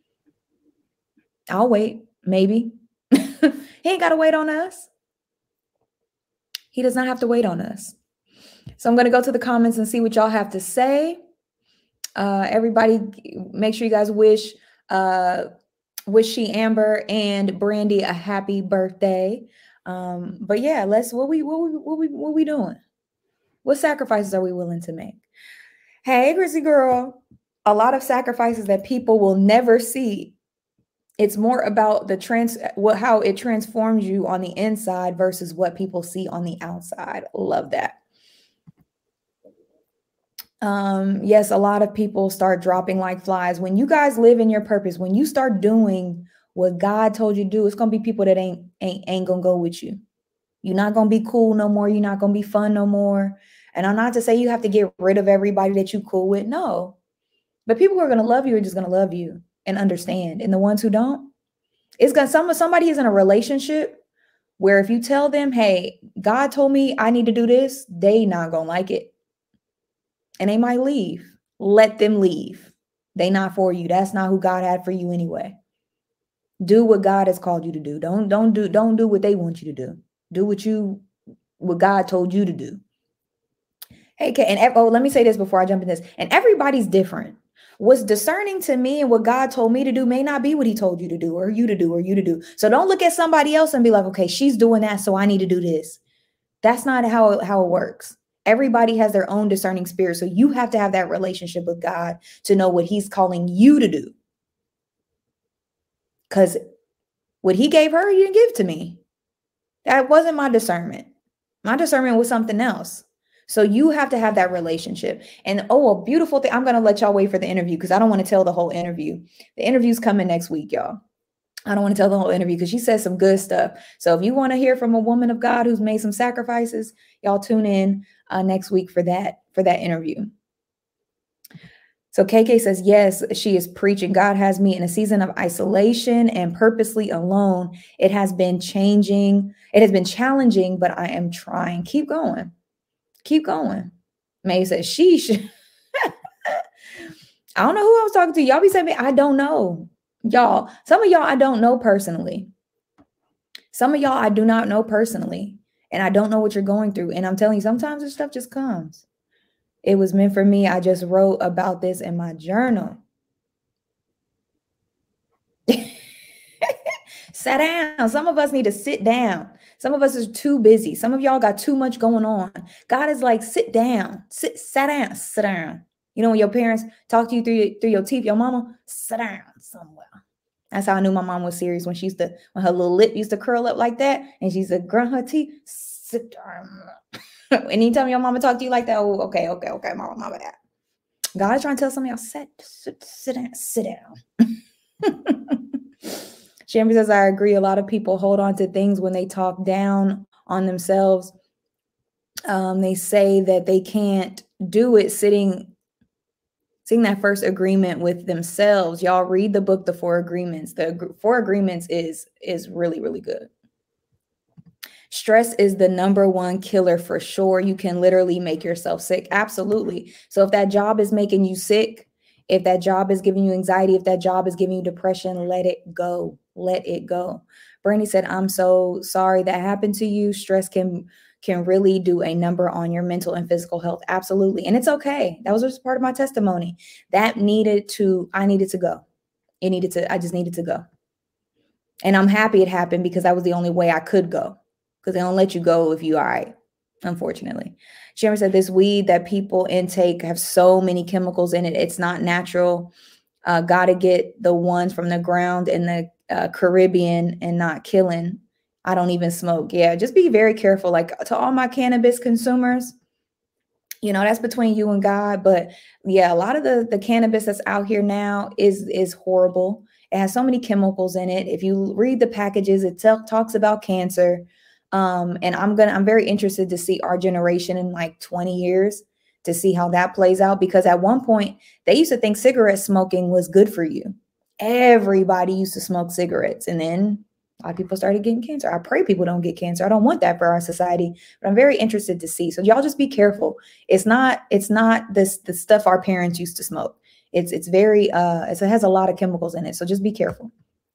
S1: I'll wait. Maybe. He ain't got to wait on us. He does not have to wait on us. So I'm going to go to the comments and see what y'all have to say. Uh, everybody, make sure you guys wish uh, wish she Amber and Brandy a happy birthday. Um, but yeah, let's what we what we what we what we doing? What sacrifices are we willing to make? Hey, Chrissy girl, a lot of sacrifices that people will never see. It's more about the trans what how it transforms you on the inside versus what people see on the outside. Love that. Um, yes, a lot of people start dropping like flies. When you guys live in your purpose, when you start doing what God told you to do, it's gonna be people that ain't ain't ain't gonna go with you. You're not gonna be cool no more. You're not gonna be fun no more. And I'm not to say you have to get rid of everybody that you cool with. No, but people who are gonna love you are just gonna love you and understand. And the ones who don't, it's gonna some somebody is in a relationship where if you tell them, hey, God told me I need to do this, they not gonna like it. And they might leave. Let them leave. They not for you. That's not who God had for you anyway. Do what God has called you to do. Don't, don't do, don't do what they want you to do. Do what you, what God told you to do. Hey, and oh, let me say this before I jump in this. And everybody's different. What's discerning to me and what God told me to do may not be what he told you to do or you to do or you to do. So don't look at somebody else and be like, okay, she's doing that, so I need to do this. That's not how, how it works. Everybody has their own discerning spirit. So you have to have that relationship with God to know what he's calling you to do. Because what he gave her, he didn't give to me. That wasn't my discernment. My discernment was something else. So you have to have that relationship. And oh, a beautiful thing. I'm going to let y'all wait for the interview because I don't want to tell the whole interview. The interview's coming next week, y'all. I don't want to tell the whole interview because she says some good stuff. So if you want to hear from a woman of God who's made some sacrifices, y'all tune in uh, next week for that, for that interview. So K K says, yes, she is preaching. God has me in a season of isolation and purposely alone. It has been changing. It has been challenging, but I am trying. Keep going. Keep going. May says, sheesh. I don't know who I was talking to. Y'all be saying, I don't know. Y'all, some of y'all I don't know personally. Some of y'all I do not know personally. And I don't know what you're going through. And I'm telling you, sometimes this stuff just comes. It was meant for me. I just wrote about this in my journal. Sit down. Some of us need to sit down. Some of us are too busy. Some of y'all got too much going on. God is like, sit down. Sit, sit down. Sit down. You know, when your parents talk to you through your, through your teeth, your mama, sit down somewhere. That's how I knew my mom was serious when she used to, when her little lip used to curl up like that, and she used to grunt her teeth, sit down. Anytime your mama talk to you like that, oh, okay, okay, okay, mama, mama, that. God is trying to tell some of y'all, sit, sit, sit down, sit down. Shamber says, I agree. A lot of people hold on to things when they talk down on themselves. Um, they say that they can't do it sitting, sitting that first agreement with themselves. Y'all read the book, The Four Agreements. The Four Agreements is, is really, really good. Stress is the number one killer for sure. You can literally make yourself sick. Absolutely. So if that job is making you sick, if that job is giving you anxiety, if that job is giving you depression, let it go. Let it go. Bernie said, I'm so sorry that happened to you. Stress can, can really do a number on your mental and physical health. Absolutely. And it's okay. That was just part of my testimony. That needed to, I needed to go. It needed to, I just needed to go. And I'm happy it happened because that was the only way I could go. Because they don't let you go if you all right, unfortunately. Sharon said this weed that people intake have so many chemicals in it. It's not natural. Uh, Got to get the ones from the ground in the uh, Caribbean and not killing. I don't even smoke. Yeah, just be very careful. Like to all my cannabis consumers, you know, that's between you and God. But yeah, a lot of the, the cannabis that's out here now is, is horrible. It has so many chemicals in it. If you read the packages, it t- talks about cancer. Um, and I'm going to, I'm very interested to see our generation in like twenty years to see how that plays out. Because at one point they used to think cigarette smoking was good for you. Everybody used to smoke cigarettes. And then a lot of people started getting cancer. I pray people don't get cancer. I don't want that for our society, but I'm very interested to see. So y'all just be careful. It's not, it's not this, the stuff our parents used to smoke. It's, it's very, uh, it's, it has a lot of chemicals in it. So just be careful.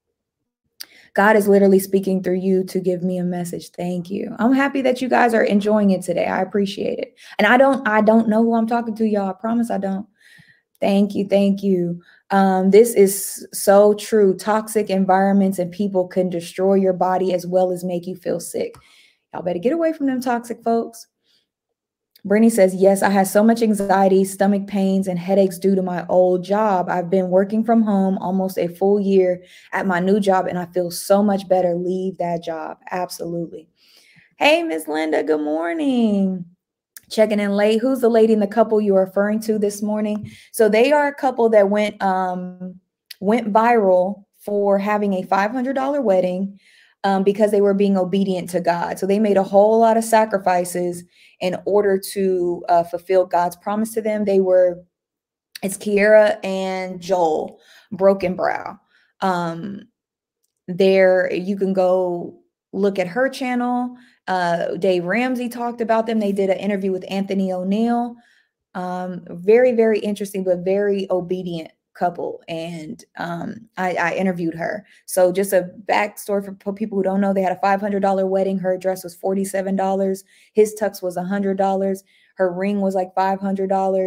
S1: God is literally speaking through you to give me a message. Thank you. I'm happy that you guys are enjoying it today. I appreciate it. And I don't, I don't know who I'm talking to, y'all. I promise I don't. Thank you. Thank you. Um, this is so true. Toxic environments and people can destroy your body as well as make you feel sick. Y'all better get away from them toxic folks. Brittany says, yes, I had so much anxiety, stomach pains, and headaches due to my old job. I've been working from home almost a full year at my new job, and I feel so much better. Leave that job. Absolutely. Hey, Miss Linda, good morning. Checking in late. Who's the lady in the couple you are referring to this morning? So they are a couple that went, um, went viral for having a five hundred dollars wedding. Um, because they were being obedient to God. So they made a whole lot of sacrifices in order to uh, fulfill God's promise to them. They were, it's Kiera and Joel, Broken Brow. Um, there, you can go look at her channel. Uh, Dave Ramsey talked about them. They did an interview with Anthony O'Neill. Um, very, very interesting, but very obedient couple. And um, I, I interviewed her. So just a backstory for, for people who don't know, they had a five hundred dollars wedding. Her dress was forty-seven dollars. His tux was one hundred dollars. Her ring was like five hundred dollars.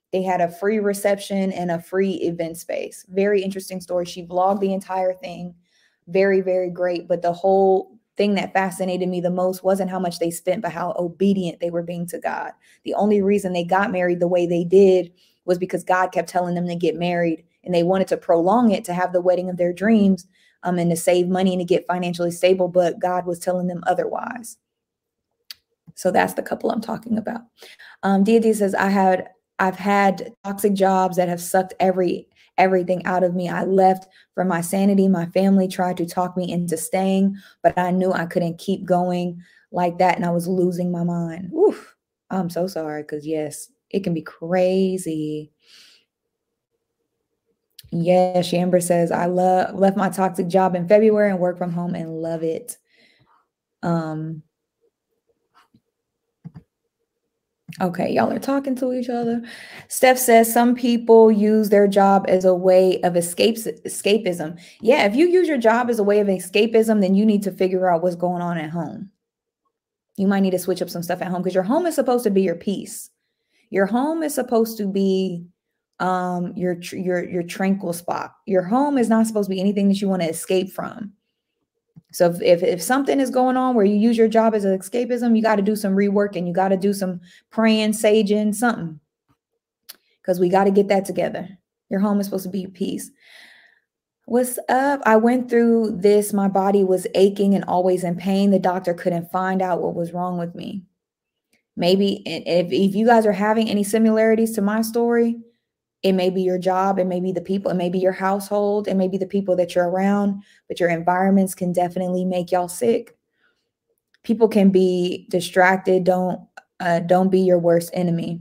S1: They had a free reception and a free event space. Very interesting story. She vlogged the entire thing. Very, very great. But the whole thing that fascinated me the most wasn't how much they spent, but how obedient they were being to God. The only reason they got married the way they did was because God kept telling them to get married, and they wanted to prolong it to have the wedding of their dreams, um, and to save money and to get financially stable. But God was telling them otherwise. So that's the couple I'm talking about. Um, Deity says, I had, I've had toxic jobs that have sucked every everything out of me. I left for my sanity. My family tried to talk me into staying, but I knew I couldn't keep going like that, and I was losing my mind. Oof, I'm so sorry, because yes, it can be crazy. Yes, Amber says, I love left my toxic job in February and work from home and love it. Um, Okay, y'all are talking to each other. Steph says some people use their job as a way of escapes, escapism. Yeah, if you use your job as a way of escapism, then you need to figure out what's going on at home. You might need to switch up some stuff at home, because your home is supposed to be your peace. Your home is supposed to be um, your, your, your tranquil spot. Your home is not supposed to be anything that you want to escape from. So if, if, if something is going on where you use your job as an escapism, you got to do some rework, and you got to do some praying, saging, something. Because we got to get that together. Your home is supposed to be your peace. What's up? I went through this. My body was aching and always in pain. The doctor couldn't find out what was wrong with me. Maybe if, if you guys are having any similarities to my story, it may be your job, it may be the people, it may be your household, it may be the people that you're around, but your environments can definitely make y'all sick. People can be distracted. Don't, uh, don't be your worst enemy.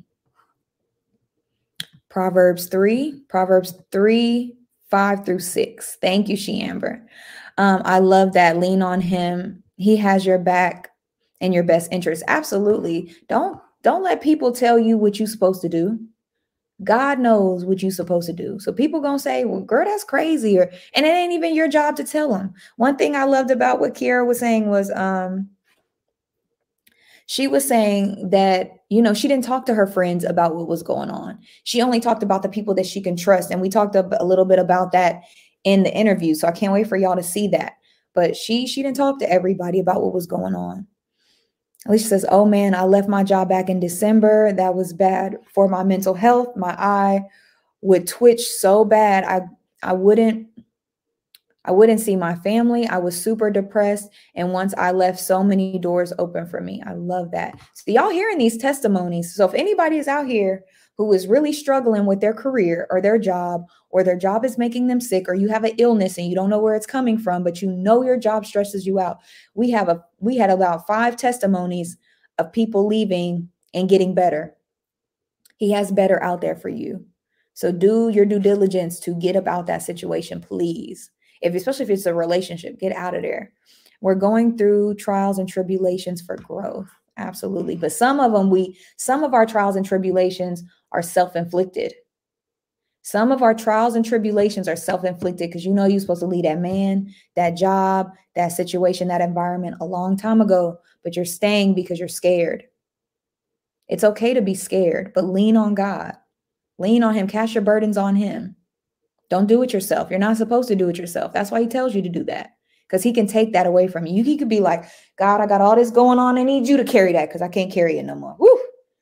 S1: Proverbs three, Proverbs three, five through six. Thank you, She Amber. Um, I love that. Lean on him. He has your back and your best interest. Absolutely. Don't, don't let people tell you what you're supposed to do. God knows what you're supposed to do. So people going to say, well, girl, that's crazy. Or, and it ain't even your job to tell them. One thing I loved about what Kiara was saying was, um, she was saying that, you know, she didn't talk to her friends about what was going on. She only talked about the people that she can trust. And we talked a, a little bit about that in the interview. So I can't wait for y'all to see that. But she, she didn't talk to everybody about what was going on. Alicia says, oh man, I left my job back in December. That was bad for my mental health. My eye would twitch so bad. I, I wouldn't, I wouldn't see my family. I was super depressed. And once I left, so many doors open for me. I love that. So y'all hearing these testimonies. So if anybody is out here who is really struggling with their career or their job, or their job is making them sick, or you have an illness and you don't know where it's coming from, but you know your job stresses you out. We have a, we had about five testimonies of people leaving and getting better. He has better out there for you. So do your due diligence to get about that situation, please. If, especially if it's a relationship, get out of there. We're going through trials and tribulations for growth. Absolutely. But some of them, we, some of our trials and tribulations are self-inflicted. Some of our trials and tribulations are self-inflicted, because you know you're supposed to leave that man, that job, that situation, that environment a long time ago, but you're staying because you're scared. It's okay to be scared, but lean on God. Lean on him. Cast your burdens on him. Don't do it yourself. You're not supposed to do it yourself. That's why he tells you to do that, because he can take that away from you. He could be like, God, I got all this going on. I need you to carry that because I can't carry it no more. Woo!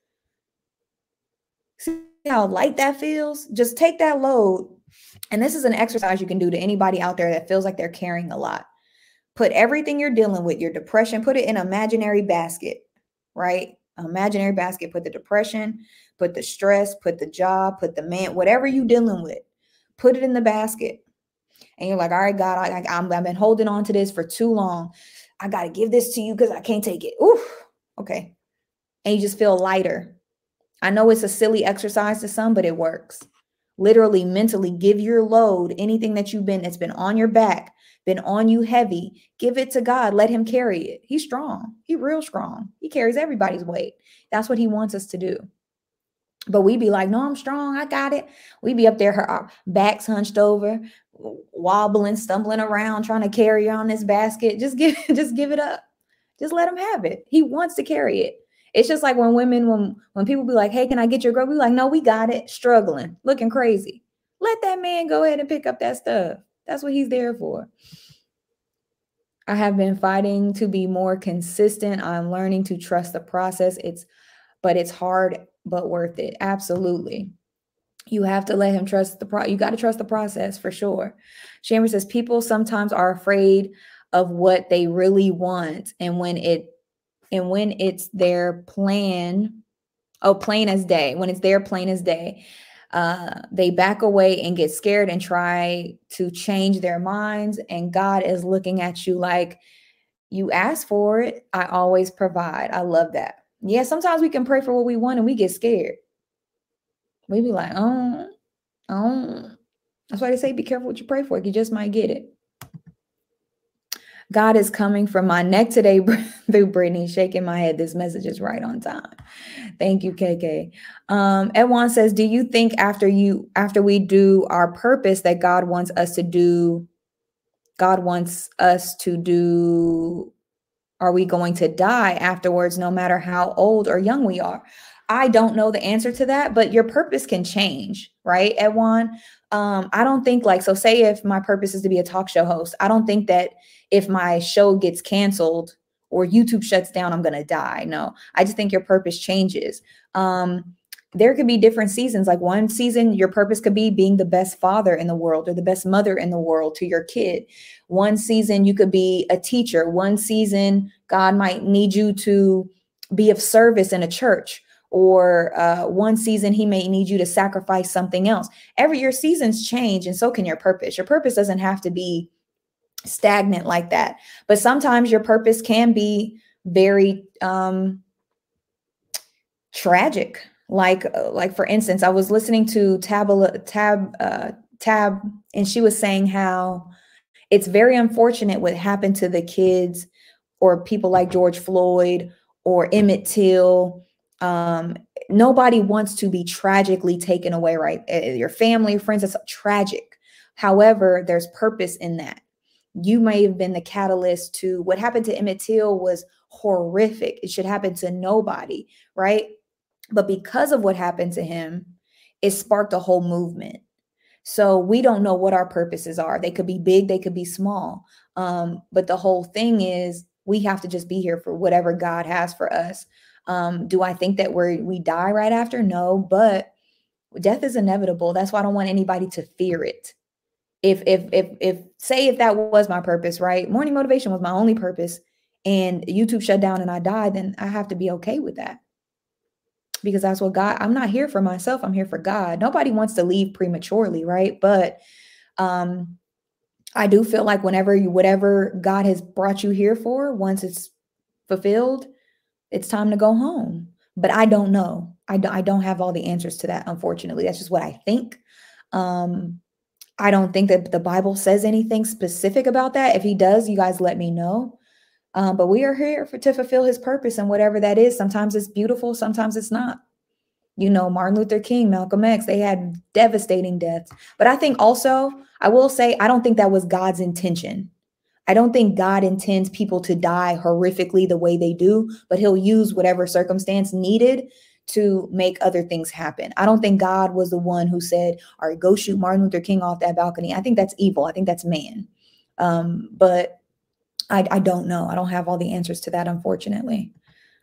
S1: See how light that feels? Just take that load. And this is an exercise you can do to anybody out there that feels like they're carrying a lot. Put everything you're dealing with, your depression, put it in an imaginary basket, right? Imaginary basket. Put the depression, put the stress, put the job, put the man, whatever you're dealing with, put it in the basket. And you're like, all right, God, I, I, I've been holding on to this for too long. I got to give this to you because I can't take it. Oof. Okay. And you just feel lighter. I know it's a silly exercise to some, but it works. Literally, mentally give your load, anything that you've been, that's been on your back, been on you heavy, give it to God. Let him carry it. He's strong. He's real strong. He carries everybody's weight. That's what he wants us to do. But we be like, no, I'm strong. I got it. We be up there, her our backs hunched over, wobbling, stumbling around, trying to carry on this basket. Just give, just give it up. Just let him have it. He wants to carry it. It's just like when women, when when people be like, hey, can I get your girl? We like, no, we got it. Struggling, looking crazy. Let that man go ahead and pick up that stuff. That's what he's there for. I have been fighting to be more consistent. I'm learning to trust the process. It's, but it's hard, but worth it. Absolutely. You have to let him trust the pro. You got to trust the process for sure. Chamber says people sometimes are afraid of what they really want. And when it, and when it's their plan, oh, plain as day, when it's their plain as day, uh, they back away and get scared and try to change their minds. And God is looking at you like, you asked for it. I always provide. I love that. Yeah, sometimes we can pray for what we want and we get scared. We be like, oh, oh. That's why they say be careful what you pray for. You just might get it. God is coming from my neck today through Brittany, shaking my head. This message is right on time. Thank you, K K. Um, Edwan says, do you think after you, after we do our purpose that God wants us to do, God wants us to do, are we going to die afterwards, no matter how old or young we are? I don't know the answer to that, but your purpose can change, right, Edwan? Um, I don't think like, so say if my purpose is to be a talk show host, I don't think that if my show gets canceled or YouTube shuts down, I'm going to die. No, I just think your purpose changes. Um, there could be different seasons. Like one season, your purpose could be being the best father in the world or the best mother in the world to your kid. One season, you could be a teacher. One season, God might need you to be of service in a church. Or uh, one season, he may need you to sacrifice something else. Every year, seasons change, and so can your purpose. Your purpose doesn't have to be stagnant like that. But sometimes your purpose can be very um, tragic. Like, like for instance, I was listening to Tab, Tab, uh, Tab, and she was saying how it's very unfortunate what happened to the kids or people like George Floyd or Emmett Till. Um, nobody wants to be tragically taken away, right? Your family, your friends, it's tragic. However, there's purpose in that. You may have been the catalyst to what happened to Emmett Till was horrific. It should happen to nobody, right? But because of what happened to him, it sparked a whole movement. So we don't know what our purposes are. They could be big, they could be small. Um, but the whole thing is we have to just be here for whatever God has for us. Um, do I think that we we die right after? No, but death is inevitable. That's why I don't want anybody to fear it. If, if, if, if, say if that was my purpose, right? Morning motivation was my only purpose and YouTube shut down and I died, then I have to be okay with that. Because that's what God, I'm not here for myself. I'm here for God. Nobody wants to leave prematurely, right? But um, I do feel like whenever you, whatever God has brought you here for, once it's fulfilled, it's time to go home. But I don't know. I, do, I don't have all the answers to that, unfortunately. That's just what I think. Um, I don't think that the Bible says anything specific about that. If he does, you guys let me know. Um, but we are here for, to fulfill his purpose and whatever that is. Sometimes it's beautiful. Sometimes it's not. You know, Martin Luther King, Malcolm X, they had devastating deaths. But I think also, I will say, I don't think that was God's intention. I don't think God intends people to die horrifically the way they do, but he'll use whatever circumstance needed to make other things happen. I don't think God was the one who said, all right, go shoot Martin Luther King off that balcony. I think that's evil. I think that's man. Um, but I, I don't know. I don't have all the answers to that, unfortunately.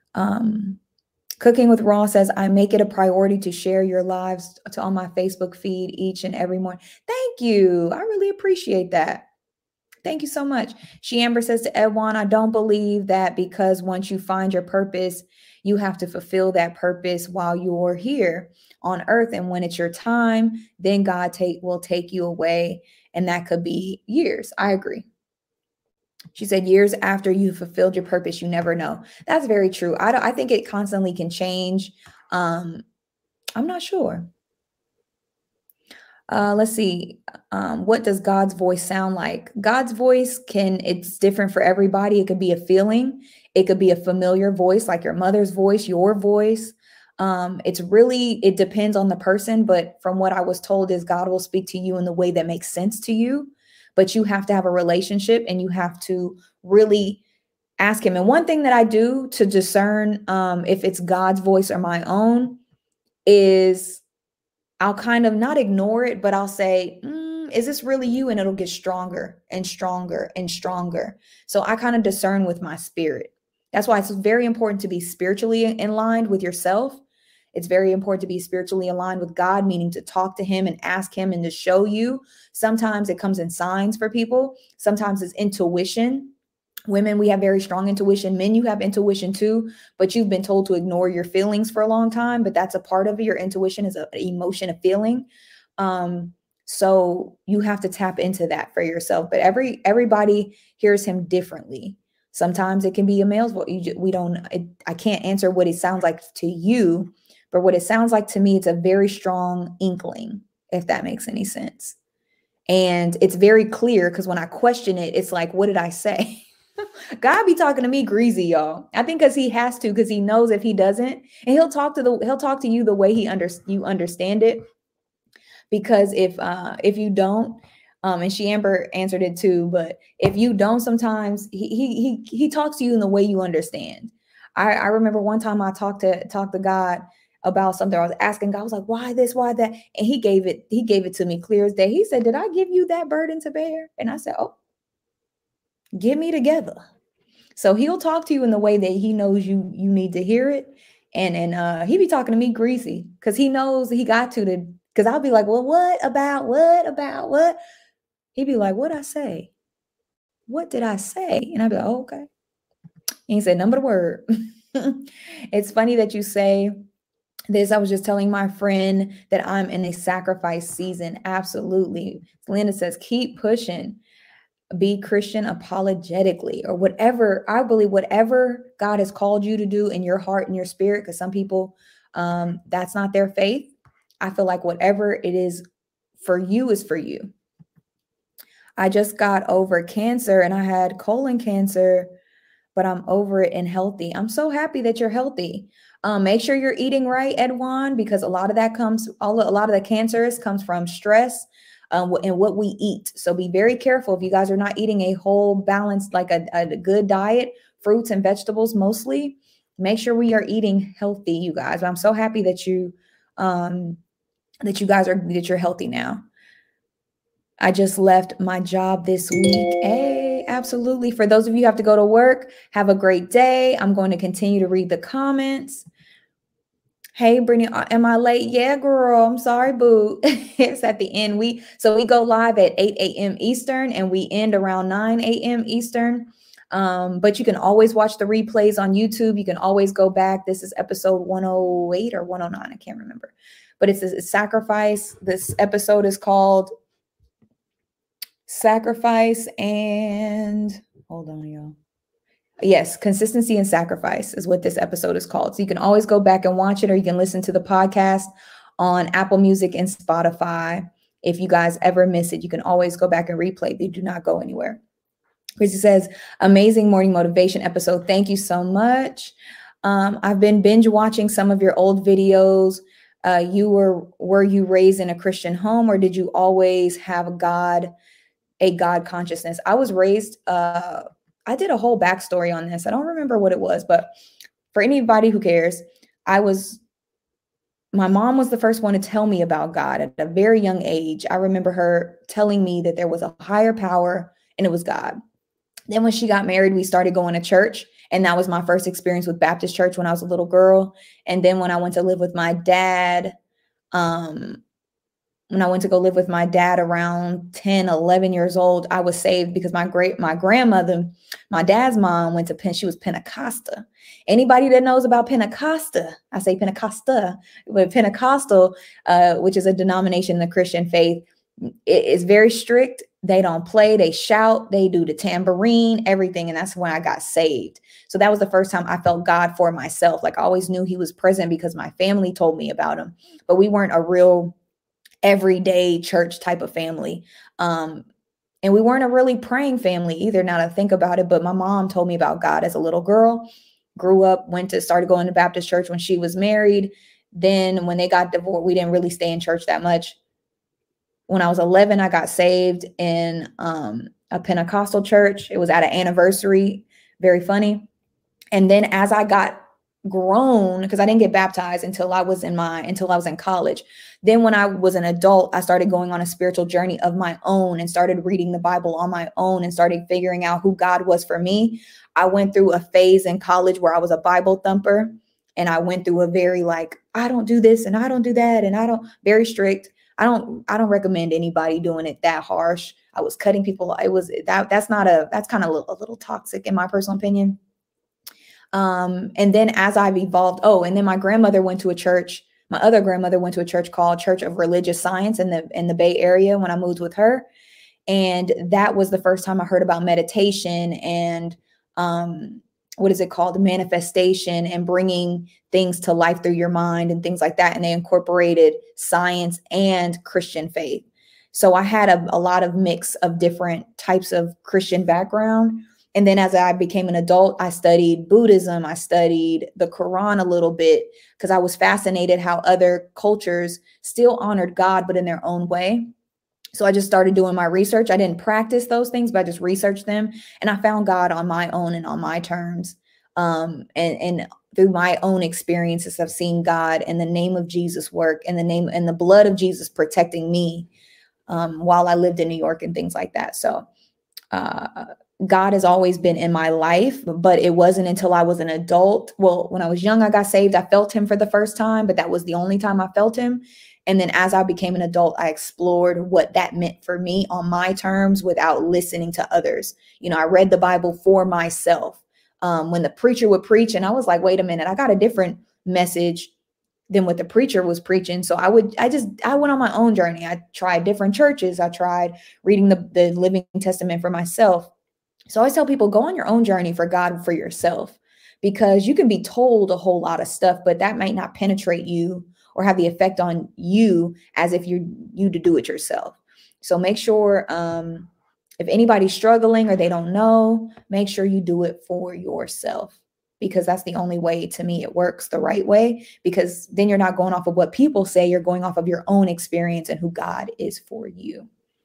S1: Um, Cooking with Raw says, I make it a priority to share your lives to on my Facebook feed each and every morning. Thank you. I really appreciate that. Thank you so much. She Amber says to Edwan, I don't believe that because once you find your purpose, you have to fulfill that purpose while you're here on earth. And when it's your time, then God take will take you away. And that could be years. I agree. She said, years after you fulfilled your purpose, you never know. That's very true. I, don't, I think it constantly can change. Um, I'm not sure. Uh, let's see. Um, what does God's voice sound like? God's voice can, it's different for everybody. It could be a feeling. It could be a familiar voice, like your mother's voice, your voice. Um, it's really, it depends on the person. But from what I was told is God will speak to you in the way that makes sense to you. But you have to have a relationship and you have to really ask him. And one thing that I do to discern um, if it's God's voice or my own is I'll kind of not ignore it, but I'll say, mm, is this really you? And it'll get stronger and stronger and stronger. So I kind of discern with my spirit. That's why it's very important to be spiritually in line with yourself. It's very important to be spiritually aligned with God, meaning to talk to him and ask him and to show you. Sometimes it comes in signs for people. Sometimes it's intuition. Women, we have very strong intuition. Men, you have intuition too, but you've been told to ignore your feelings for a long time, but that's a part of it. Your intuition is an emotion, a feeling. Um, so you have to tap into that for yourself. But every everybody hears him differently. Sometimes it can be a male's voice. You, we don't, it, I can't answer what it sounds like to you, but what it sounds like to me, it's a very strong inkling, if that makes any sense. And it's very clear because when I question it, it's like, what did I say? God be talking to me greasy, y'all. I think because he has to, because he knows if he doesn't, and he'll talk to the he'll talk to you the way he under you understand it. Because if uh if you don't, um, and she Amber answered it too, but if you don't, sometimes he he he he talks to you in the way you understand. I, I remember one time I talked to talked to God about something. I was asking God, I was like, why this, why that? And he gave it, he gave it to me clear as day. He said, did I give you that burden to bear? And I said, oh, get me together. So he'll talk to you in the way that he knows you you need to hear it. And and uh he be talking to me greasy because he knows he got to the because I'll be like, well, what about what about what? He'd be like, what'd I say? What did I say? And I'd be like, oh, okay. And he said, number the word. It's funny that you say this. I was just telling my friend that I'm in a sacrifice season. Absolutely. Linda says, keep pushing. Be Christian apologetically, or whatever. I believe whatever God has called you to do in your heart and your spirit, because some people, um, that's not their faith. I feel like whatever it is for you is for you. I just got over cancer and I had colon cancer, but I'm over it and healthy. I'm so happy that you're healthy. Um, make sure you're eating right, Edwan, because a lot of that comes, all a lot of the cancers comes from stress. Um, and what we eat. So be very careful if you guys are not eating a whole balanced, like a, a good diet, fruits and vegetables mostly. Make sure we are eating healthy, you guys. But I'm so happy that you um, that you guys are that you're healthy now. I just left my job this week. Hey, absolutely. For those of you who have to go to work, have a great day. I'm going to continue to read the comments. Hey, Brittany, am I late? Yeah, girl. I'm sorry, boo. It's at the end. We so we go live at eight a.m. Eastern and we end around nine a.m. Eastern. Um, but you can always watch the replays on YouTube. You can always go back. This is episode one oh eight or one oh nine. I can't remember. But it's a sacrifice. This episode is called Sacrifice and hold on, y'all. Yes, consistency and sacrifice is what this episode is called. So you can always go back and watch it, or you can listen to the podcast on Apple Music and Spotify. If you guys ever miss it, you can always go back and replay. They do not go anywhere. Chrissy says, amazing morning motivation episode. Thank you so much. Um, I've been binge watching some of your old videos. Uh, you were, were you raised in a Christian home, or did you always have God, a God consciousness? I was raised, uh, I did a whole backstory on this. I don't remember what it was, but for anybody who cares, I was, my mom was the first one to tell me about God at a very young age. I remember her telling me that there was a higher power and it was God. Then when she got married, we started going to church. And that was my first experience with Baptist church when I was a little girl. And then when I went to live with my dad, um, when I went to go live with my dad around ten, eleven years old, I was saved because my great, my grandmother, my dad's mom went to Penn. She was Pentecostal. Anybody that knows about Pentecostal, I say Pentecostal, but Pentecostal, uh, which is a denomination in the Christian faith, it is very strict. They don't play, they shout, they do the tambourine, everything. And that's when I got saved. So that was the first time I felt God for myself. Like I always knew he was present because my family told me about him, but we weren't a real everyday church type of family. Um, and we weren't a really praying family either, now that I think about it. But my mom told me about God as a little girl, grew up, went to, started going to Baptist church when she was married. Then when they got divorced, we didn't really stay in church that much. When I was eleven, I got saved in um, a Pentecostal church. It was at an anniversary very funny. And then as I got grown, because I didn't get baptized until I was in my until I was in college. Then when I was an adult, I started going on a spiritual journey of my own and started reading the Bible on my own and started figuring out who God was for me. I went through a phase in college where I was a Bible thumper, and I went through a very like, I don't do this and I don't do that and I don't, very strict. I don't I don't recommend anybody doing it that harsh. I was cutting people. It was that that's not a that's kind of a little, a little toxic in my personal opinion. Um, and then as I've evolved, oh, and then my grandmother went to a church. My other grandmother went to a church called Church of Religious Science in the in the Bay Area when I moved with her. And that was the first time I heard about meditation and um, what is it called? Manifestation and bringing things to life through your mind and things like that. And they incorporated science and Christian faith. So I had a, a lot of mix of different types of Christian background. And then as I became an adult, I studied Buddhism. I studied the Quran a little bit because I was fascinated how other cultures still honored God, but in their own way. So I just started doing my research. I didn't practice those things, but I just researched them. And I found God on my own and on my terms. Um, and, and through my own experiences, I've seen God in the name of Jesus work, in the name and the blood of Jesus protecting me um, while I lived in New York and things like that. So uh, God has always been in my life, but it wasn't until I was an adult. Well, when I was young, I got saved. I felt him for the first time, but that was the only time I felt him. And then as I became an adult, I explored what that meant for me on my terms without listening to others. You know, I read the Bible for myself. Um, when the preacher would preach, and I was like, wait a minute, I got a different message than what the preacher was preaching. So I would, I just, I went on my own journey. I tried different churches. I tried reading the, the Living Testament for myself. So I always tell people, go on your own journey for God for yourself, because you can be told a whole lot of stuff, but that might not penetrate you or have the effect on you as if you're you to do it yourself. So make sure um, if anybody's struggling or they don't know, make sure you do it for yourself, because that's the only way, to me, it works the right way, because then you're not going off of what people say. You're going off of your own experience and who God is for you.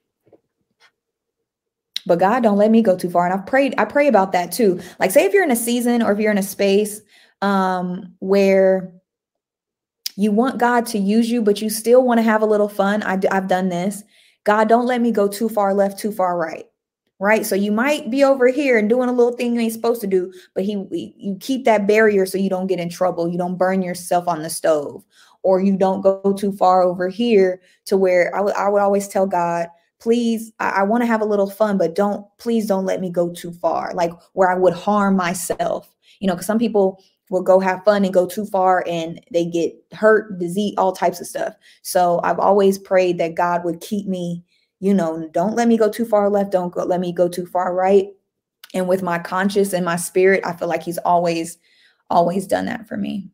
S1: But God, don't let me go too far. And I've prayed, I pray about that too. Like, say if you're in a season or if you're in a space um, where you want God to use you, but you still want to have a little fun. I, I've done this. God, don't let me go too far left, too far right. Right. So you might be over here and doing a little thing you ain't supposed to do, but he, you keep that barrier so you don't get in trouble. You don't burn yourself on the stove, or you don't go too far over here to where I would, I would always tell God, please, I, I want to have a little fun, but don't, please don't let me go too far, like where I would harm myself, you know, because some people will go have fun and go too far and they get hurt, disease, all types of stuff. So I've always prayed that God would keep me, you know, don't let me go too far left. Don't go, let me go too far right. And with my conscience and my spirit, I feel like he's always, always done that for me.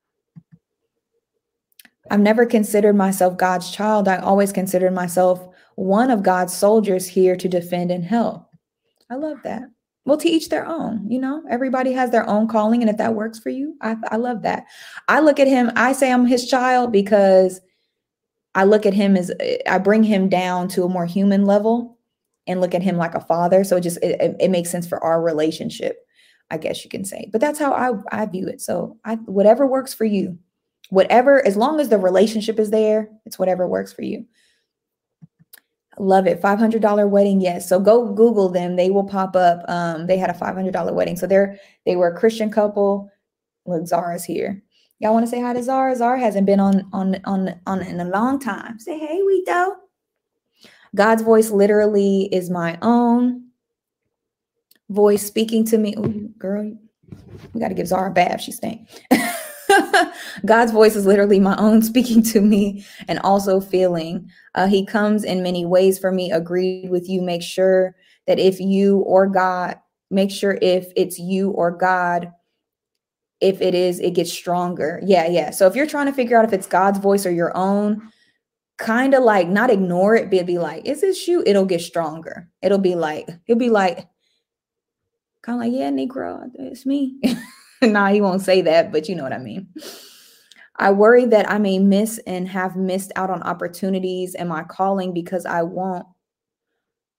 S1: I've never considered myself God's child. I always considered myself one of God's soldiers here to defend and help. I love that. Well, to each their own, you know, everybody has their own calling. And if that works for you, I, I love that. I look at him, I say I'm his child because I look at him as, I bring him down to a more human level and look at him like a father. So it just, it, it makes sense for our relationship, I guess you can say. But that's how I, I view it. So I, whatever works for you, whatever, as long as the relationship is there, it's whatever works for you. Love it. five hundred dollars wedding. Yes. So go Google them. They will pop up. Um, they had a five hundred dollars wedding. So they're, they were a Christian couple. Look, Zara's here. Y'all want to say hi to Zara? Zara hasn't been on, on, on, on in a long time. Say, hey, Wito. God's voice literally is my own voice speaking to me. Ooh, girl, we got to give Zara a bath. She stank. God's voice is literally my own speaking to me and also feeling. Uh, he comes in many ways for me. Agreed with you. Make sure that if you or God, make sure if it's you or God, if it is, it gets stronger. Yeah, yeah. So if you're trying to figure out if it's God's voice or your own, kind of like not ignore it, but be like, is this you? It'll get stronger. It'll be like, it'll be like, kind of like, yeah, Negro, it's me. Nah, he won't say that, but you know what I mean. I worry that I may miss and have missed out on opportunities and my calling because I won't,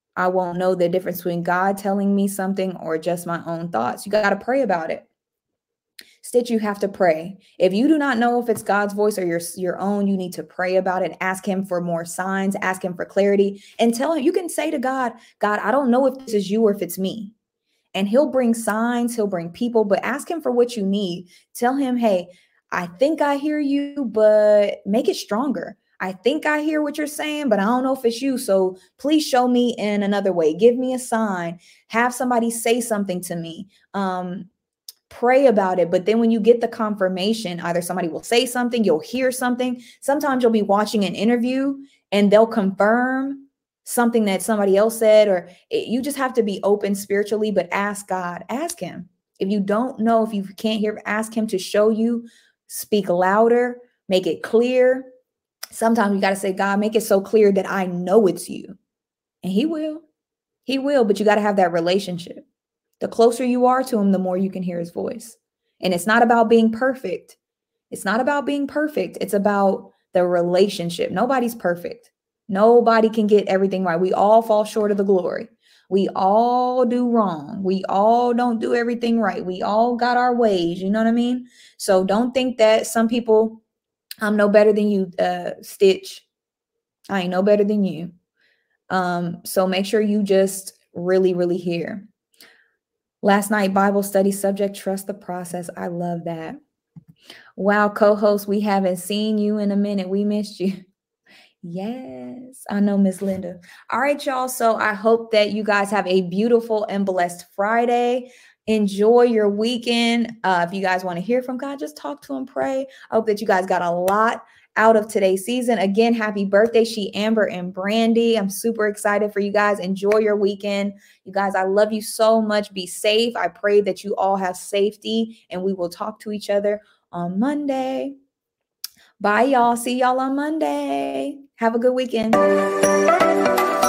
S1: I won't know the difference between God telling me something or just my own thoughts. You got to pray about it. Stitch, you have to pray. If you do not know if it's God's voice or your, your own, you need to pray about it. Ask him for more signs, ask him for clarity, and tell him, you can say to God, God, I don't know if this is you or if it's me. And he'll bring signs, he'll bring people, but ask him for what you need. Tell him, hey, I think I hear you, but make it stronger. I think I hear what you're saying, but I don't know if it's you. So please show me in another way. Give me a sign. Have somebody say something to me. Um, pray about it. But then when you get the confirmation, either somebody will say something, you'll hear something. Sometimes you'll be watching an interview and they'll confirm something that somebody else said, or it, you just have to be open spiritually, but ask God, ask him. If you don't know, if you can't hear, ask him to show you, speak louder, make it clear. Sometimes you got to say, God, make it so clear that I know it's you. And he will, he will, but you got to have that relationship. The closer you are to him, the more you can hear his voice. And it's not about being perfect. It's not about being perfect. It's about the relationship. Nobody's perfect. Nobody can get everything right. We all fall short of the glory. We all do wrong. We all don't do everything right. We all got our ways. You know what I mean? So don't think that some people, I'm no better than you, uh, Stitch. I ain't no better than you. Um, so make sure you just really, really hear. Last night, Bible study subject, trust the process. I love that. Wow, co-host, we haven't seen you in a minute. We missed you. Yes, I know, Miss Linda. All right, y'all. So I hope that you guys have a beautiful and blessed Friday. Enjoy your weekend. Uh, if you guys want to hear from God, just talk to him, pray. I hope that you guys got a lot out of today's season. Again, happy birthday, She Amber and Brandy. I'm super excited for you guys. Enjoy your weekend. You guys, I love you so much. Be safe. I pray that you all have safety, and we will talk to each other on Monday. Bye, y'all. See y'all on Monday. Have a good weekend.